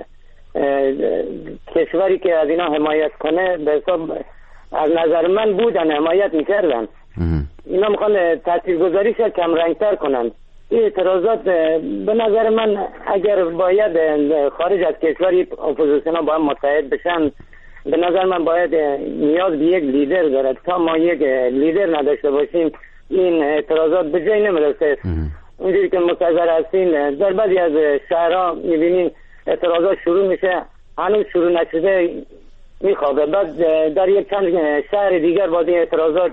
کشوری که از اینا حمایت کنه به حساب از نظر من بودن حمایت میکردن. اینا میخوان تاثیرگذاریش کم رنگتر کنن. این اعتراضات به نظر من اگر باید خارج از کشور اپوزیسیون ها باید متحد بشن، به نظر من باید نیاز به یک لیدر داره. تا ما یک لیدر نداشته باشیم این اعتراضات به جای نمیرسه. اونجوری که مستحضر هستین در بعضی از شهرها میبینین اعتراضات شروع میشه، هنوز شروع نشده میخوابه، بعد در یک چند شهر دیگر باز این اعتراضات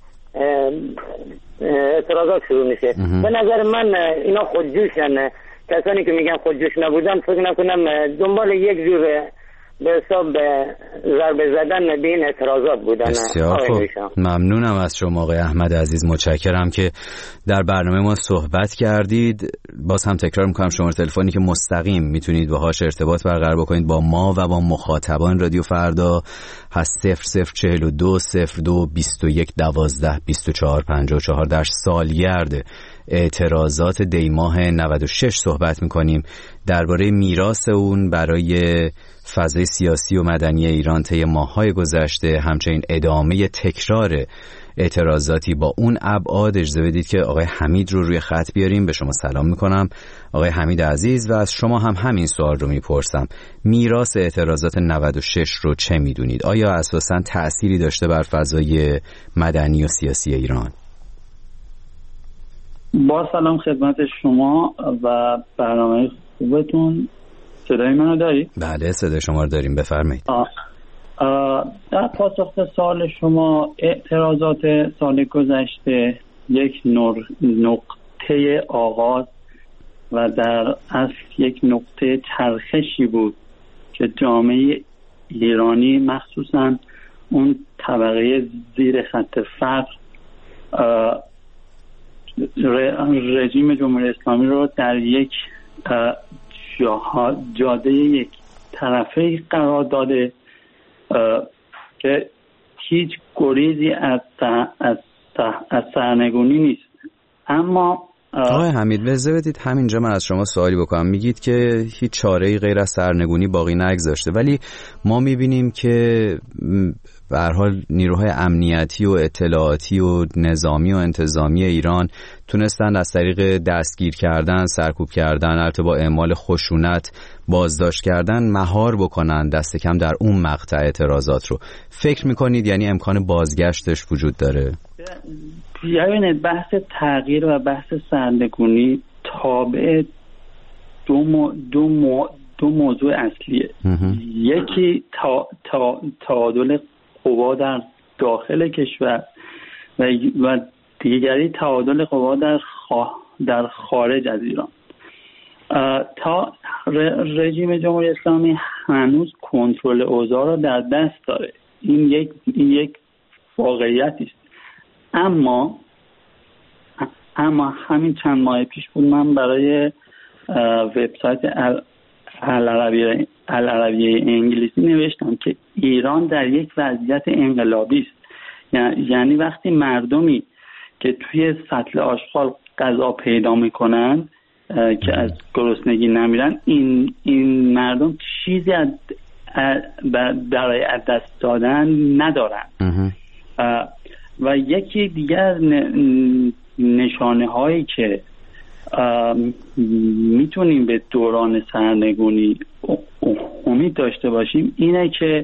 اعتراضات شروع میشه. به نظر من اینا خودجوشن، کسانی که میگن خودجوش نبودن فکر نکنم دنبال یک جور به حساب ضربه زدن به این اعتراضات بودن. بسیار خوب، ممنونم از شما آقای احمد عزیز، متشکرم که در برنامه ما صحبت کردید. باز هم تکرار میکنم شماره تلفنی که مستقیم میتونید باهاش ارتباط برقرار بکنید با ما و با مخاطبان رادیو فردا هست صفر صفر چهل و دو صفر دو بیست و یک دوازده بیست و چهار پنجاه و چهار. در سالگرد اعتراضات دیماه نود و شش صحبت میکنیم، درباره میراث اون برای فضای سیاسی و مدنی ایران طی ماه‌های گذشته، همچنین ادامه تکرار اعتراضاتی با اون ابعاد. اجازه بدید که آقای حمید رو روی خط بیاریم. به شما سلام میکنم آقای حمید عزیز و از شما هم همین سوال رو میپرسم. میراث اعتراضات نود و شش رو چه میدونید؟ آیا اساساً تأثیری داشته بر فضای مدنی و سیاسی ایران؟ با سلام خدمت شما و برنامه خوبتون. صدای منو داری؟ بله صدای شما رو داریم، بفرمایید. آه. آه در پاسخ به سوال شما، اعتراضات سال گذشته یک نقطه آغاز و در اصل یک نقطه چرخشی بود که جامعه ایرانی مخصوصا اون طبقه زیر خط فقر رژیم جمهوری اسلامی رو در یک جاده یک طرفه قرار داده که هیچ گریزی از از از سرنگونی نیست. اما آقای حمید بذار بدید همینجا من از شما سوالی بکنم. میگید که هیچ چاره‌ای غیر از سرنگونی باقی نگذاشته، ولی ما میبینیم که به هر حال نیروهای امنیتی و اطلاعاتی و نظامی و انتظامی ایران تونستن از طریق دستگیر کردن، سرکوب کردن، البته با اعمال خشونت بازداشت کردن، مهار بکنن دست کم در اون مقطع اعتراضات رو. فکر میکنید یعنی امکان بازگشتش وجود داره؟ ببینید بحث تغییر و بحث سرنگونی تابع دو, مو، دو, مو، دو موضوع اصلیه. یکی تا، تا، تعادل قوا در داخل کشور و, و دیگری تعادل قوا در, خوا، در خارج از ایران. تا رژیم جمهوری اسلامی هنوز کنترل اوضاع را در دست داره، این یک, این یک واقعیتی است. اما اما همین چند ماه پیش بود من برای وبسایت العربیه العربیه انگلیسی نوشتم که ایران در یک وضعیت انقلابی است. یعنی وقتی مردمی که توی سطل آشغال غذا پیدا میکنن که از گرسنگی نمیرن، این این مردم چیزی از برای از دست دادن ندارن. و یکی دیگر نشانه هایی که میتونیم به دوران سرنگونی امید داشته باشیم اینه که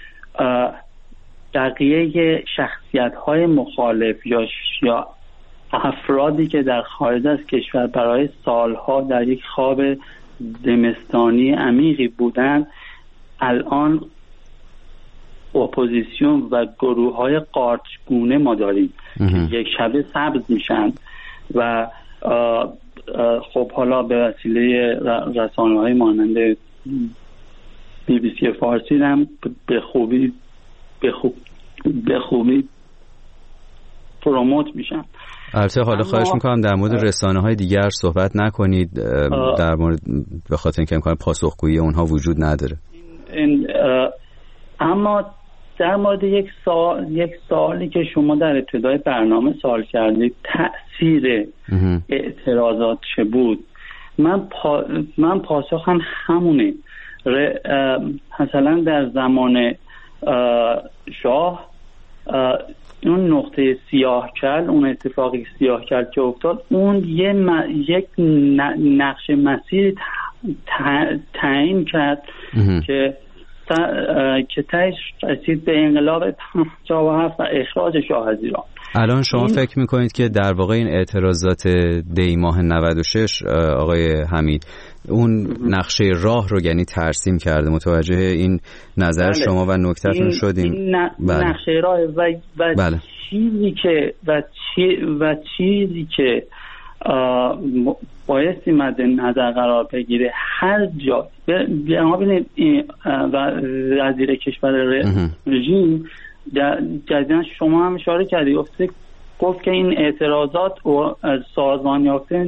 بقیه شخصیت های مخالف یا یا افرادی که در خارج از کشور برای سالها در یک خواب زمستانی عمیقی بودن، الان اپوزیسیون و گروه های قارچگونه ما داریم که یک شبه سبز میشن و آه آه خب حالا به وسیله رسانه های مانند بی بی سی فارسی هم به خوبی به, خوب به خوبی پروموت میشن. البته حالا خواهش میکنم در مورد رسانه های دیگر صحبت نکنید، در مورد به خاطر اینکه امکان پاسخگویی اونها وجود نداره. این اما در مورد یک سوال یک سوالی که شما در ابتدای برنامه سوال کردید، تأثیر اعتراضات چه بود؟ من پا من پاسخم همونه. مثلا در زمان شاه اون نقطه سیاه‌چال، اون اتفاقی سیاه‌چال که افتاد، اون یه م... یک نقش مسیر تعیین کرد که تا... که تاش رسید به انقلاب پنجاه و هفت و اخراج شاه از ایران. الان شما این... فکر میکنید که در واقع این اعتراضات دی ماه نود و شش آقای حمید اون نقشه راه رو یعنی ترسیم کرده؟ متوجه این نظر بله. شما و نکته‌تون شدیم. این ن... بله. نقشه راه و, و بله. چیزی که و, چی... و چیزی که بایستی مد نظر قرار بگیره هر جا ما ببینید وزیر کشور رژیم جدیداً شما هم اشاره کردی گفت که این اعتراضات و سازمان یافته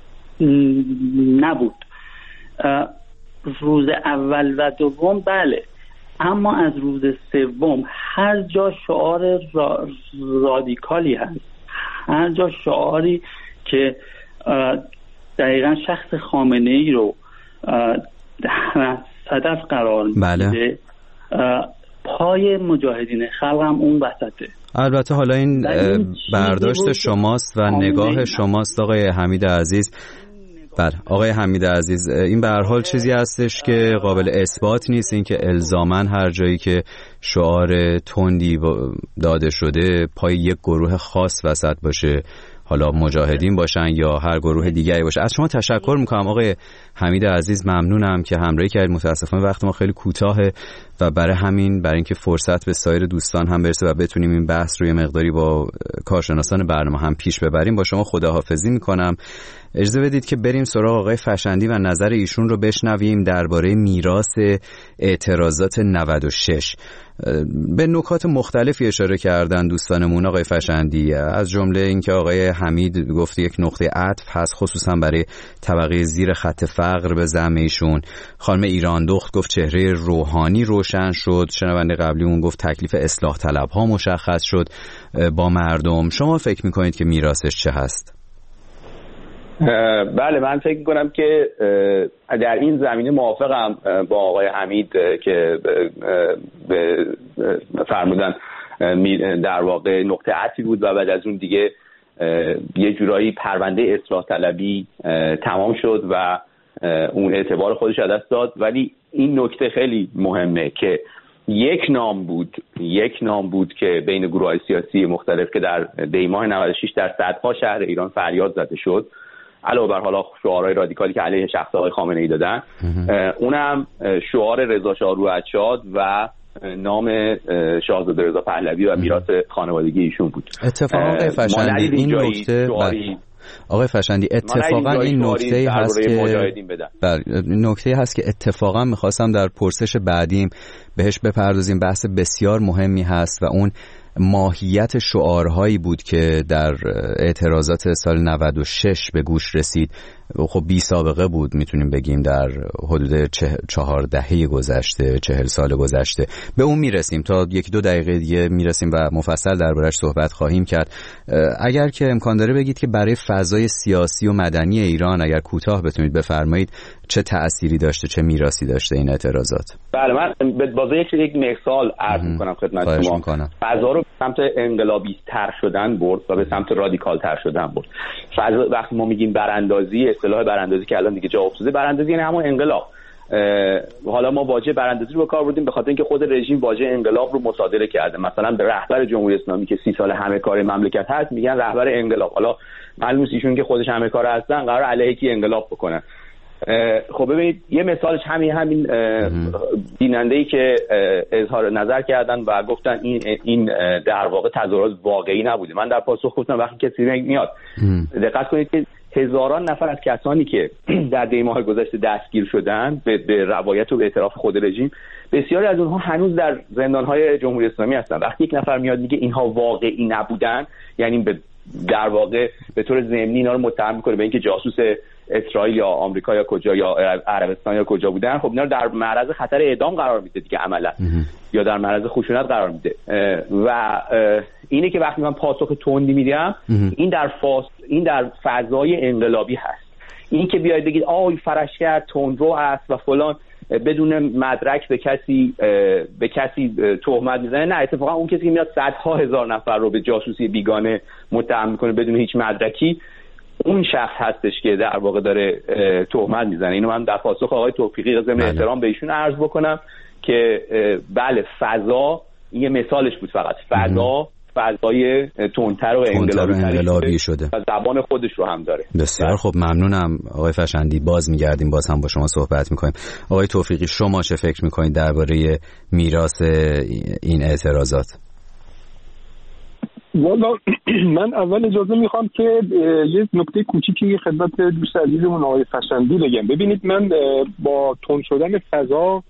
نبود روز اول و دوم، بله، اما از روز سوم هر جا شعار را رادیکالی هست، هر جا شعاری که دقیقا شخص خامنه ای رو هدف قرار میده بله. پای مجاهدین خلق هم اون وسطه. البته حالا این برداشت شماست و نگاه شماست آقای حمید عزیز. بله آقای حمید عزیز، این به هر حال چیزی هستش که قابل اثبات نیست، این که الزاماً هر جایی که شعار تندی داده شده پای یک گروه خاص وسط باشه، حالا مجاهدین باشن یا هر گروه دیگری باشه. از شما تشکر میکنم آقای حمید عزیز، ممنونم که همراهی کردید. متاسفانه وقت ما خیلی کوتاهه و برای همین برای اینکه فرصت به سایر دوستان هم برسه و بتونیم این بحث روی مقداری با کارشناسان برنامه هم پیش ببریم، با شما خداحافظی میکنم. اجازه بدید که بریم سراغ آقای فشندی و نظر ایشون رو بشنویم درباره میراث اعتراضات نود و شش. به نکات مختلفی اشاره کردن دوستانمون آقای فشندی، از جمله اینکه آقای حمید گفت یک نقطه عطف هست خصوصا برای طبقه زیر خط فقر به زعم ایشون. خانم ایران دخت گفت چهره روحانی روشن شد. شنونده قبلی اون گفت تکلیف اصلاح طلب ها مشخص شد با مردم. شما فکر میکنید که میراثش چه هست؟ بله، من فکر میکنم که در این زمینه موافقم با آقای حمید که فرمودن در واقع نقطه عطفی بود و بعد از اون دیگه یه جورایی پرونده اصلاح طلبی تمام شد و اون اعتبار خودش از دست داد. ولی این نکته خیلی مهمه که یک نام بود یک نام بود که بین گروه‌های سیاسی مختلف که در دی ماه نود و شش در صدها شهر ایران فریاد زده شد، علاوه بر حالا شعارهای رادیکالی که علیه شخص آقای خامنه ای دادن، اونم شعار رضا شاه روح‌شاد و نام شاهزاده رضا پهلوی و میراث خانوادگی ایشون بود. اتفاقا آقای فشندی این نکته آقای فشندی اتفاقا این نکته هست که بر نکته هست که اتفاقا می‌خواستم در پرسش بعدیم بهش بپردازیم. بحث بسیار مهمی هست و اون ماهیت شعارهایی بود که در اعتراضات سال نود و شش به گوش رسید. خب بی سابقه بود میتونیم بگیم در حدود چهار دهه گذشته، چهل سال گذشته. به اون میرسیم، تا یکی دو دقیقه دیگه میرسیم و مفصل دربارش صحبت خواهیم کرد. اگر که امکان داره بگید که برای فضای سیاسی و مدنی ایران اگر کوتاه بتونید بفرمایید چه تأثیری داشته، چه میراثی داشته این اعتراضات؟ بله، من به بازه یک یک مثال عرض میکنم خدمت شما. فضا رو به سمت انقلابی تر شدن برد و به سمت رادیکال تر شدن برد. فضا وقتی ما میگیم براندازی، اصطلاح براندازی که الان دیگه جا افتاده، براندازی یعنی همون انقلاب. حالا ما واژه براندازی رو به کار بردیم به خاطر اینکه خود رژیم واژه انقلاب رو مصادره کرده. مثلا به رهبر جمهوری اسلامی که سی سال همه کار مملکت هست میگن رهبر انقلاب. حالا معلومه ایشون که خودش همه کار هستن قرار علیه کی انقلاب بکنن. خب ببینید یه مثالش همین همین بیننده‌ای که اظهار نظر کردن و گفتن این این در واقع تظاهرات واقعی نبوده. من در پاسخ گفتم وقتی کسی میاد دقت کنید که هزاران نفر از کسانی که در دی ماه گذشته دستگیر شدن به, به روایت و به اعتراف خود رژیم، بسیاری از اونها هنوز در زندان‌های جمهوری اسلامی هستن. وقتی یک نفر میاد میگه اینها واقعی نبودن، یعنی به در واقع به طور ضمنی اینا رو متهم میکنه به اینکه جاسوس اسرائیل یا آمریکا یا کجا یا عربستان یا کجا بودن. خب اینا رو در معرض خطر اعدام قرار میده دیگه عملا، یا در معرض خشونت قرار میده. و اینه که وقتی من پاسخ تندی میدم، این در فاس این در فضای انقلابی هست. این که بیاید بگید آی فرشگر تندرو است و فلان بدون مدرک به کسی به کسی تهمت میزنه، نه، اتفاقا اون کسی که میاد صدها هزار نفر رو به جاسوسی بیگانه متهم میکنه بدون هیچ مدرکی، اون شخص هستش که در واقع داره تهمت میزنه. اینو من در پاسخ آقای توفیقی ضمن احترام به ایشون عرض بکنم که بله، فضا یه مثالش بود، فقط فضا فضای تندتر و انقلابی شده و زبان خودش رو هم داره. بسیار خب، ممنونم آقای فشندی. باز میگردیم، باز هم با شما صحبت میکنیم. آقای توفیقی، شما چه فکر میکنید درباره میراث این اعتراضات؟ والا من اول اجازه میخوام که یه نکته کوچیکی خدمت دوست عزیزمون آقای فشندی بگم. ببینید، من با تند شدن فضا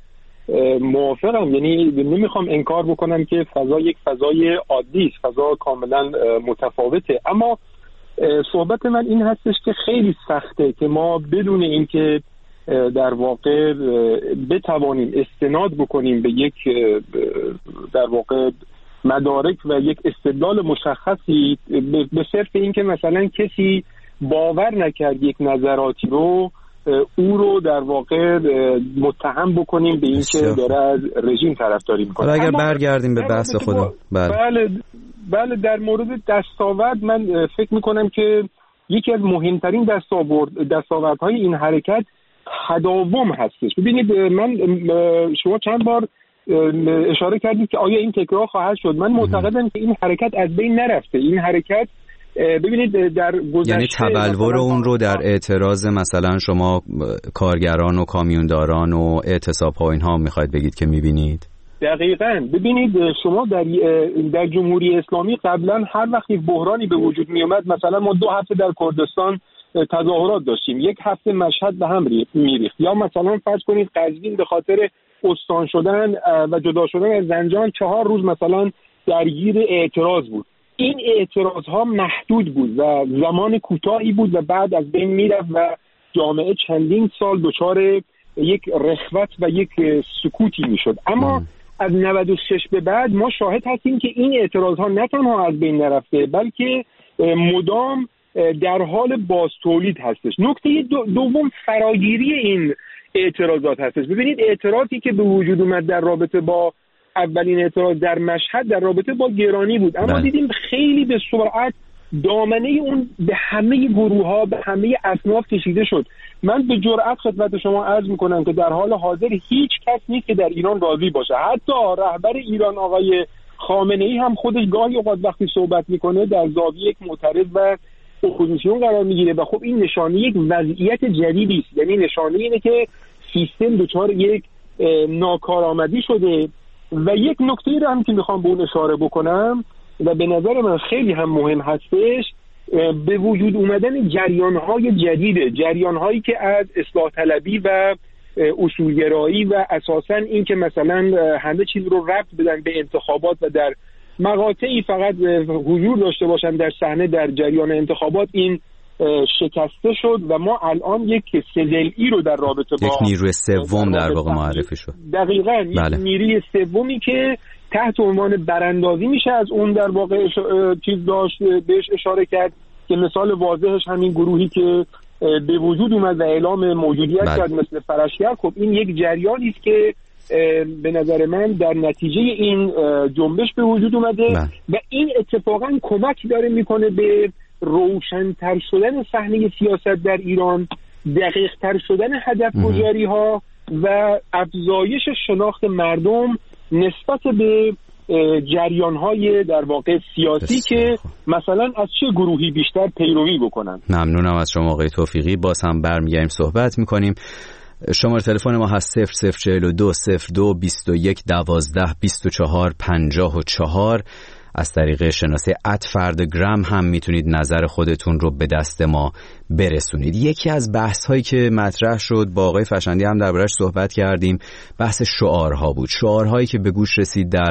موافقم، یعنی نمیخوام انکار بکنم که فضا یک فضای عادی است، فضا کاملا متفاوته، اما صحبت من این هستش که خیلی سخته که ما بدون اینکه در واقع بتوانیم استناد بکنیم به یک در واقع مدارک و یک استدلال مشخصی به صرف اینکه مثلا کسی باور نکرد یک نظراتی رو، او رو در واقع متهم بکنیم به اینکه داره از رژیم طرفداری میکنه. حالا اگر برگردیم به بحث خدا، بله. بله بله در مورد دستاورد من فکر میکنم که یکی از مهمترین دستاورد دستاوردهای این حرکت تداوم هستش. ببینید، من شما چند بار اشاره کردید که آیا این تکرار خواهد شد. من معتقدم که این حرکت از بین نرفته. این حرکت ببینید در گذشته، یعنی تبلور اون رو در اعتراض مثلا شما کارگران و کامیونداران و اعتصاب‌ها و اینها میخواید بگید که میبینید؟ دقیقاً. ببینید، شما در در جمهوری اسلامی قبلا هر وقت بحرانی به وجود می اومد، مثلا ما دو هفته در کردستان تظاهرات داشتیم، یک هفته مشهد به هم میریخت، یا مثلا فرض کنید قزوین به خاطر استان شدن و جدا شدن از زنجان چهار روز مثلا درگیر اعتراض بود. این اعتراض ها محدود بود و زمان کوتاهی بود و بعد از بین میرفت و جامعه چندین سال دچار یک رخوت و یک سکوتی میشد. اما از نود و شش به بعد ما شاهد هستیم که این اعتراض ها نه تنها از بین نرفته، بلکه مدام در حال باز تولید هستش. نکته دوم فراگیری این اعتراضات هستش. ببینید، اعتراضی که به وجود اومد در رابطه با اولین اعتراض در مشهد در رابطه با گرانی بود، اما دیدیم خیلی به سرعت دامنه اون به همه گروه ها، به همه اصناف کشیده شد. من به جرئت خدمت شما عرض میکنم که در حال حاضر هیچ کس نیست که در ایران راضی باشه. حتی رهبر ایران آقای خامنه ای هم خودش گاهی اوقات وقتی صحبت میکنه در زاویه یک معترض و اپوزیسیون قرار میگیره و خب این نشانه یک وضعیت جدیدی است. یعنی نشانه اینه که سیستم دچار یک ناکارآمدی شده. و یک نکته رو هم که میخوام به اون اشاره بکنم و به نظر من خیلی هم مهم هستش، به وجود اومدن جریان‌های جدیده، جریان‌هایی که از اصلاح طلبی و اصولگرایی و اساساً این که مثلا همه چیز رو ربط بدن به انتخابات و در مقاطعی فقط حضور داشته باشن در صحنه در جریان انتخابات، این شکسته شد و ما الان یک سدلی رو در رابطه با یک نیروی سوم در واقع معرفی شد. دقیقاً بله. یک نیروی سومی که تحت عنوان براندازی میشه از اون در واقع اش... چیز داشت بهش اشاره کرد که مثال واضحش همین گروهی که به وجود اومد و اعلام موجودیت بله. کرد مثل فرشگر. خب این یک جریانی است که به نظر من در نتیجه این جنبش به وجود اومده بله. و این اتفاقا کمک داره میکنه به روشن‌تر شدن صحنه سیاست در ایران، دقیق‌تر شدن هدف گذاری ها و افزایش شناخت مردم نسبت به جریان‌های در واقع سیاسی که مثلا از چه گروهی بیشتر پیروی بکنن. ممنونم از شما آقای توفیقی. باز هم برمیگردیم صحبت میکنیم. شماره تلفن ما هست صفر صفر چهل و دو صفر دو بیست و یک دوازده بیست و چهار پنجاه و چهار. از طریق شناسه ات فردگرام هم میتونید نظر خودتون رو به دست ما برسونید. یکی از بحث هایی که مطرح شد با آقای فشندی هم دربارش صحبت کردیم، بحث شعارها بود. شعارهایی که به گوش رسید در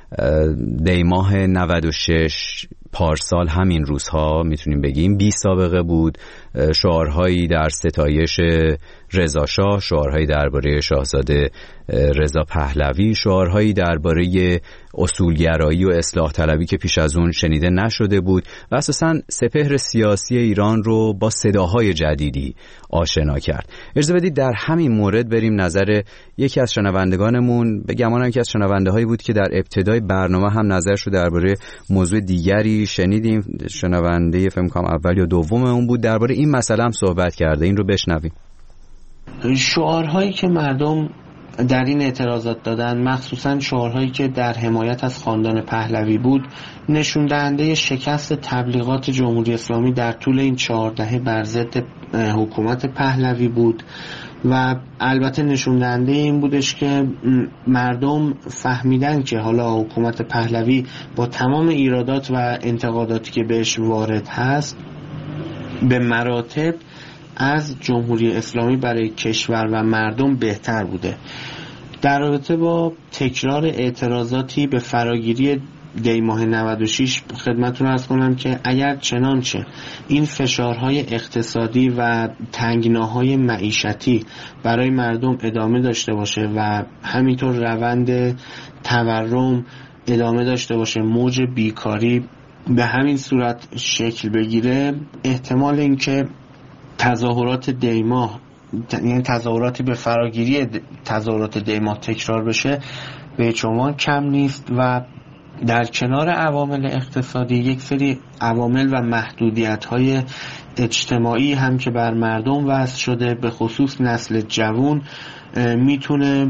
دی ماه نود و شش پارسال، همین روزها میتونیم بگیم بی سابقه بود. شعارهایی در ستایش رضا شاه، شعارهایی درباره شاهزاده رضا پهلوی، شعارهایی درباره اصولگرایی و اصلاح طلبی که پیش از اون شنیده نشده بود و اساساً سپهر سیاسی ایران رو با صداهای جدیدی آشنا کرد. اجازه بدید در همین مورد بریم نظر یکی از شنوندگانمون. به گمانم یکی از شنونده‌هایی بود که در ابتدای برنامه هم نظرش رو درباره موضوع دیگری شنیدیم. شنونده فکر کنم اول یا دوم اون بود، درباره این مسئله هم صحبت کرده. این رو بشنویم. شعارهایی که مردم در این اعتراضات دادن، مخصوصا شعارهایی که در حمایت از خاندان پهلوی بود، نشون دهنده شکست تبلیغات جمهوری اسلامی در طول این چهار دهه بر ضد حکومت پهلوی بود و البته نشون دهنده این بودش که مردم فهمیدن که حالا حکومت پهلوی با تمام ایرادات و انتقاداتی که بهش وارد هست به مراتب از جمهوری اسلامی برای کشور و مردم بهتر بوده. در رابطه با تکرار اعتراضاتی به فراگیری دی ماه نود و شش خدمتتون عرض کنم که اگر چنانچه این فشارهای اقتصادی و تنگناهای معیشتی برای مردم ادامه داشته باشه و همینطور روند تورم ادامه داشته باشه، موج بیکاری به همین صورت شکل بگیره، احتمال اینکه تظاهرات دی ماه، یعنی تظاهراتی به فراگیری تظاهرات دی ماه تکرار بشه به چمان کم نیست. و در کنار عوامل اقتصادی یک سری عوامل و محدودیت‌های اجتماعی هم که بر مردم وضع شده، به خصوص نسل جوان، میتونه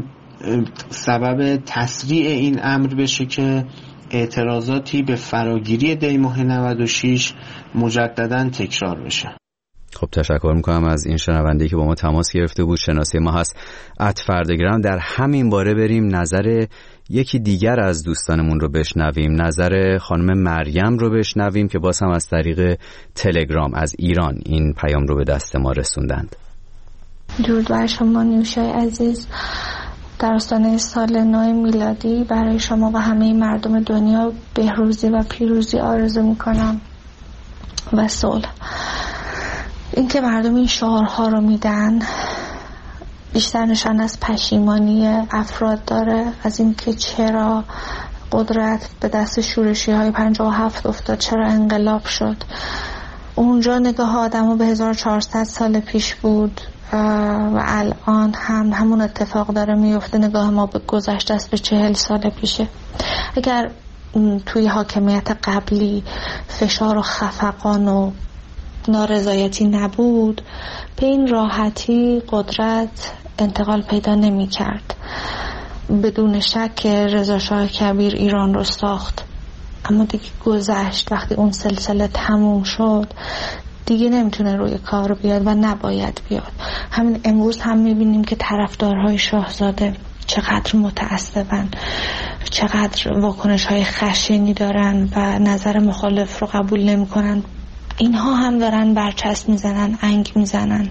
سبب تسریع این امر بشه که اعتراضاتی به فراگیری دی ماه نود و شش مجدداً تکرار بشه. خب تشکر میکنم از این شنونده‌ای که با ما تماس گرفته بود. شناسی ما هست ات فردگرام. در همین باره بریم نظر یکی دیگر از دوستانمون رو بشنویم، نظر خانم مریم رو بشنویم که باز هم از طریق تلگرام از ایران این پیام رو به دست ما رسوندند. درود بر شما نیوشای عزیز. در آستانه سال نو میلادی برای شما و همه مردم دنیا بهروزی و پیروزی آرزو میکنم و صلح. این که مردم این شعارها رو میدن بیشتر نشان از پشیمانی افراد داره از اینکه چرا قدرت به دست شورشی های پنجاه و هفت افتاد، چرا انقلاب شد. اونجا نگاه آدم به هزار و چهارصد سال پیش بود و الان هم همون اتفاق داره میفته. نگاه ما به گذشته است، به چهل سال پیشه. اگر توی حاکمیت قبلی فشار و خفقان و نارضایتی نبود، به این راحتی قدرت انتقال پیدا نمی کرد. بدون شک رضا شاه کبیر ایران رو ساخت، اما دیگه گذشت. وقتی اون سلسله تموم شد دیگه نمیتونه روی کار بیاد و نباید بیاد. همین امروز هم میبینیم که طرفدارهای شاهزاده چقدر متعصبن، چقدر واکنش های خشنی دارن و نظر مخالف رو قبول نمی کنن. اینها هم دارن برچسب میزنن، انگ میزنن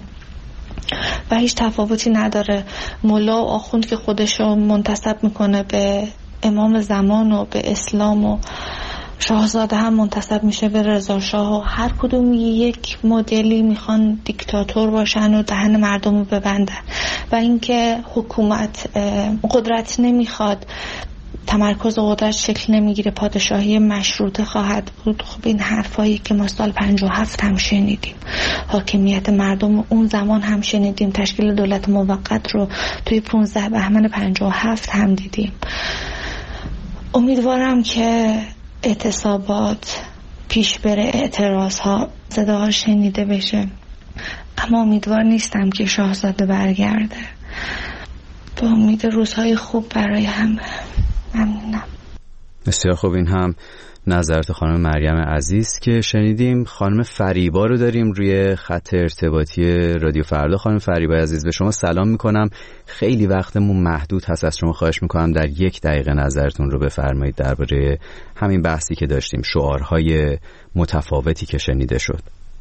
و هیچ تفاوتی نداره. ملا و آخوند که خودشو منتسب میکنه به امام زمان و به اسلام و شاهزاده هم منتسب میشه به رضا شاه و هر کدوم یک مدلی میخوان دیکتاتور باشن و دهن مردم رو ببندن و اینکه حکومت قدرت نمیخواد، تمرکز قدرت شکل نمیگیره، پادشاهی مشروطه خواهد بود. خب این حرفایی که ما سال پنجاه و هفت هم شنیدیم، حاکمیت مردم اون زمان هم شنیدیم، تشکیل دولت موقت رو توی پانزده بهمن پنجاه و هفت هم دیدیم. امیدوارم که اعتصابات پیش بره، اعتراض ها صداها شنیده بشه، اما امیدوار نیستم که شاهزاده برگرده. با امید روزهای خوب برای همه. ممنونم. بسیار خوب. این هم نظرات خانم مریم عزیز که شنیدیم. خانم فریبا رو داریم روی خط ارتباطی رادیو فردا. خانم فریبا عزیز، به شما سلام میکنم. خیلی وقتمون محدود هست، از شما خواهش میکنم در یک دقیقه نظرتون رو بفرمایید درباره همین بحثی که داشتیم، شعارهای متفاوتی که شنیده شد.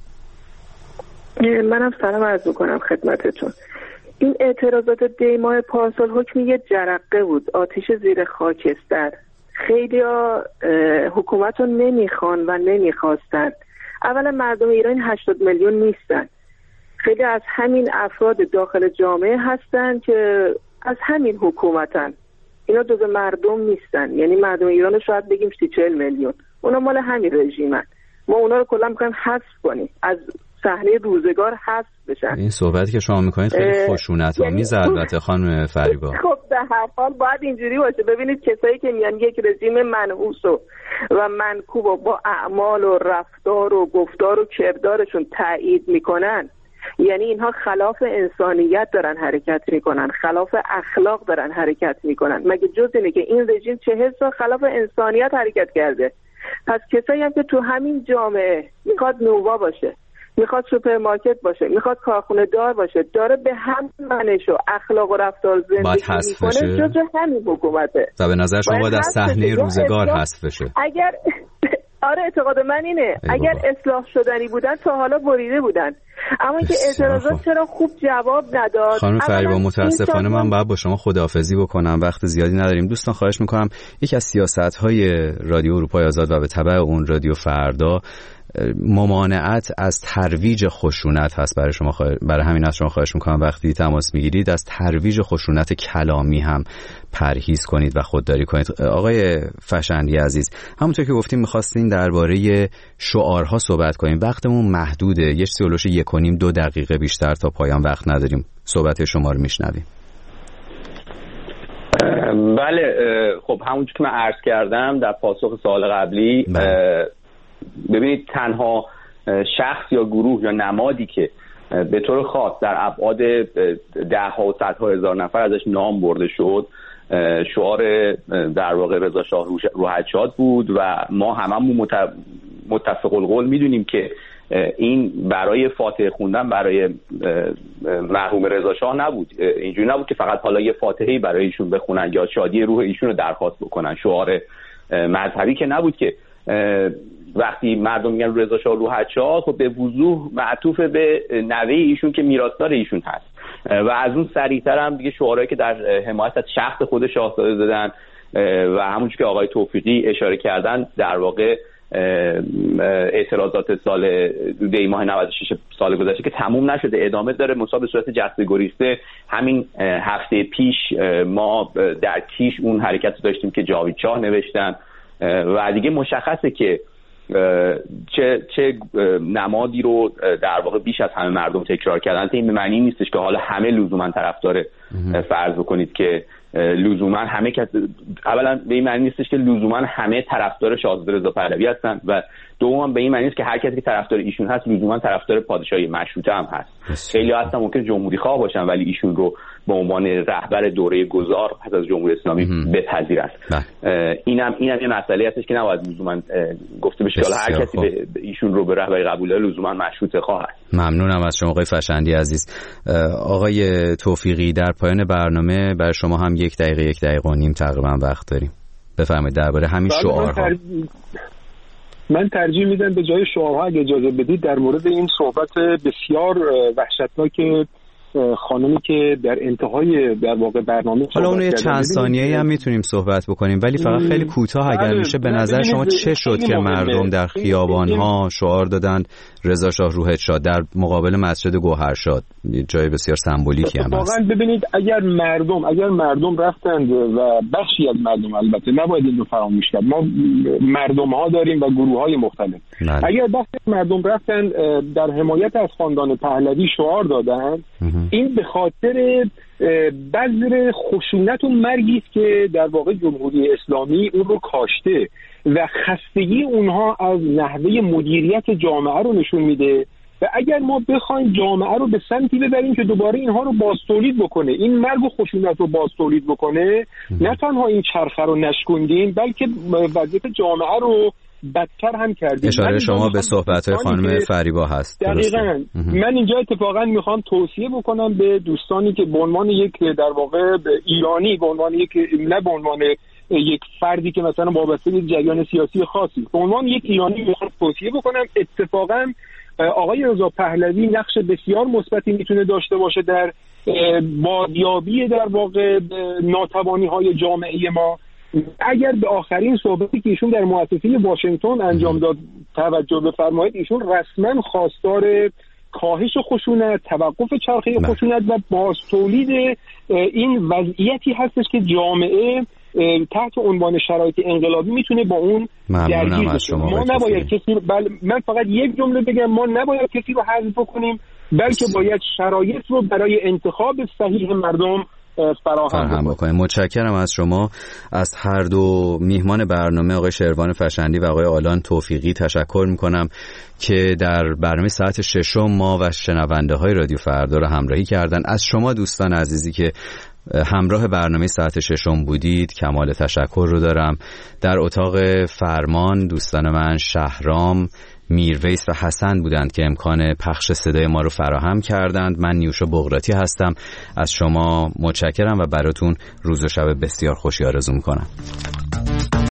منم سلام عرض میکنم خدمتتون. این اعتراضات دی ماه پارسال حکم یه جرقه بود، آتیش زیر خاکستر. خیلی ها حکومت رو نمیخوان و نمیخواستن. اولا مردم ایران هشتاد میلیون نیستن، خیلی از همین افراد داخل جامعه هستن که از همین حکومتن. اینا جزء مردم نیستن، یعنی مردم ایران رو شاید بگیم سی چهل میلیون، اونا مال همین رژیمن. ما اونا رو کلا میخوایم حذف کنیم، از صحنه روزگار حذف بشن. این صحبتی که شما میکنید خیلی خشونت آمیزه البته خانم فریبا. خب به هر حال باید اینجوری باشه. ببینید کسایی که میان یک رژیم منحوس و و منکوب و با اعمال و رفتار و گفتار و کردارشون تایید میکنن، یعنی اینها خلاف انسانیت دارن حرکت میکنن، خلاف اخلاق دارن حرکت میکنن. مگه جز اینه که این رژیم چهل سال خلاف انسانیت حرکت کرده؟ پس کسایی هم که تو همین جامعه میخواد نووا باشه، میخواد سوپرمارکت باشه، میخواد کارخونه دار باشه، داره به هم منش و اخلاق و رفتار زندگی میکنه، جز همین حکومته و به نظر شما باید از صحنه روزگار حذف بشه. اگر آره اعتقاد من اینه اگر اصلاح شدنی بودن تا حالا بریده بودن، اما که اعتراضات چرا خوب جواب نداد. خانم فریبا متاسفانه من باید با شما خداحافظی بکنم، وقت زیادی نداریم. دوستان خواهش میکنم، یکی از سیاست‌های رادیو اروپای آزاد و به تبع اون رادیو فردا ممانعت از ترویج خشونت هست برای شما. خواهش... برای همین از شما خواهش میکنم وقتی تماس میگیرید از ترویج خشونت کلامی هم پرهیز کنید و خودداری کنید. آقای فشندی عزیز، همونطور که گفتیم میخواستین درباره شعارها صحبت کنیم، وقتمون محدوده، یه سیولوش یک و نیم دو دقیقه بیشتر تا پایان وقت نداریم. صحبت شما رو میشنویم. بله، خب همونجور که من عرض کردم در پاسخ سوال قبلی، ببینید تنها شخص یا گروه یا نمادی که به طور خاص در ابعاد ده ها و صدها هزار نفر ازش نام برده شد شعار در واقع رضا شاه روحت‌شاد بود و ما هممون متفق القول میدونیم که این برای فاتحه خوندن برای مرحوم رضا شاه نبود. اینجوری نبود که فقط حالا یه فاتحه‌ای برای ایشون بخونن یا شادی روح ایشون رو درخواست بکنن. شعار مذهبی که نبود که وقتی مردم میگن رضا شاه روحت‌شاد، خب به وضوح معطوف به نوه ایشون که میراثدار ایشون هست و از اون سریعتر هم دیگه شعارهایی که در حمایت از شخص خود شاهزاده دادن و همونجور که آقای توفیقی اشاره کردن در واقع اعتراضات سال دی ماه نود و شش سال گذشته که تموم نشده ادامه داره، مصاب به صورت جسته گریخته. همین هفته پیش ما در کیش اون حرکت داشتیم که جاوید شاه نوشتن و دیگه مشخصه که چه چه نمادی رو در واقع بیش از همه مردم تکرار کردن. این به معنی نیستش که حالا همه لزوما طرفدار، فرض بکنید که لزوما همه کس، اولا به این معنی نیستش که لزوما همه طرفدار شاهزاده رضا پهلوی هستن و دوم به این معنی نیست که هر کسی که طرفدار ایشون هست لزوما طرفدار پادشاهی مشروطه هم هست. خیلی ها هستن ممکنه جمهوری خواه باشن ولی ایشون رو به عنوان رهبر دوره گذار پس از جمهوری اسلامی بپذیرن. اینم اینم یه مسئله هستش که نباید لزوما گفته بشه که هر کسی به ایشون رو به رهبری قبول داره لزوما مشروطه خواه است. ممنونم از شما آقای فشندی عزیز. آقای توفیقی، در پایان برنامه برای شما هم یک دقیقه یک دقیقه و نیم تقریبا وقت داریم. بفرمایید درباره همین شعارها. من ترجیح میدم به جای شعارها اگه اجازه بدید در مورد این صحبت بسیار وحشتناک خانمی که در انتهای در واقع برنامه حالا اون یه چند ثانیه‌ای هم میتونیم صحبت بکنیم ولی فقط خیلی کوتاه اگر میشه. به نظر شما چه شد که مردم در خیابان‌ها شعار دادند رضا شاه روحت‌شاد در مقابل مسجد گوهرشاد، جای بسیار سمبولیکی هم هست؟ واقعا ببینید اگر مردم اگر مردم رفتند و بخشی از مردم، البته نباید این رو فراموش کرد، ما مردم‌ها داریم و گروه‌های مختلف. بله. اگر بخشی مردم رفتند در حمایت از خاندان پهلوی شعار دادند، این به خاطر بذر خشونت و مرگی است که در واقع جمهوری اسلامی اون رو کاشته و خستگی اونها از نحوه مدیریت جامعه رو نشون میده و اگر ما بخوایم جامعه رو به سمتی ببریم که دوباره اینها رو بازتولید بکنه، این مرگ و خشونت رو بازتولید بکنه، نه تنها این چرخه رو نشکندیم بلکه وضعیت جامعه رو بدتر هم کردیم. اشاره شما به صحبت‌های خانم فریبا هست. دقیقاً. من اینجا اتفاقاً میخوام توصیه بکنم به دوستانی که به عنوان یک در واقع ایرانی، به عنوان یک نه به عنوان یک فردی که مثلا وابسته به جریان سیاسی خاصی، به عنوان یک ایرانی میخوام توصیه بکنم اتفاقاً آقای رضا پهلوی نقش بسیار مثبتی میتونه داشته باشه در بازیابی در واقع ناتوانی‌های جامعه ما. اگر به آخرین صحبتی که ایشون در مؤسسه واشنگتن انجام داد توجه بفرمایید، ایشون رسما خواستار کاهش خشونت، توقف چرخه خشونت و بازتولید این وضعیتی هستش که جامعه تحت عنوان شرایط انقلابی میتونه با اون درگیر بشه. ما نباید کسی بل... من فقط یک جمله بگم، ما نباید کسی رو حذف کنیم بلکه باید شرایط رو برای انتخاب صحیح مردم فراهم, فراهم بکنیم. متشکرم از شما. از هر دو میهمان برنامه آقای شروان فشندی و آقای آلان توفیقی تشکر میکنم که در برنامه ساعت ششم ما و شنونده های رادیو فردا رو همراهی کردن. از شما دوستان عزیزی که همراه برنامه ساعت ششم بودید کمال تشکر رو دارم. در اتاق فرمان دوستان من شهرام، میرویس و حسن بودند که امکان پخش صدای ما رو فراهم کردند. من نیوشا بغراتی هستم. از شما متشکرم و براتون روز و شب بسیار خوشی آرزو میکنم.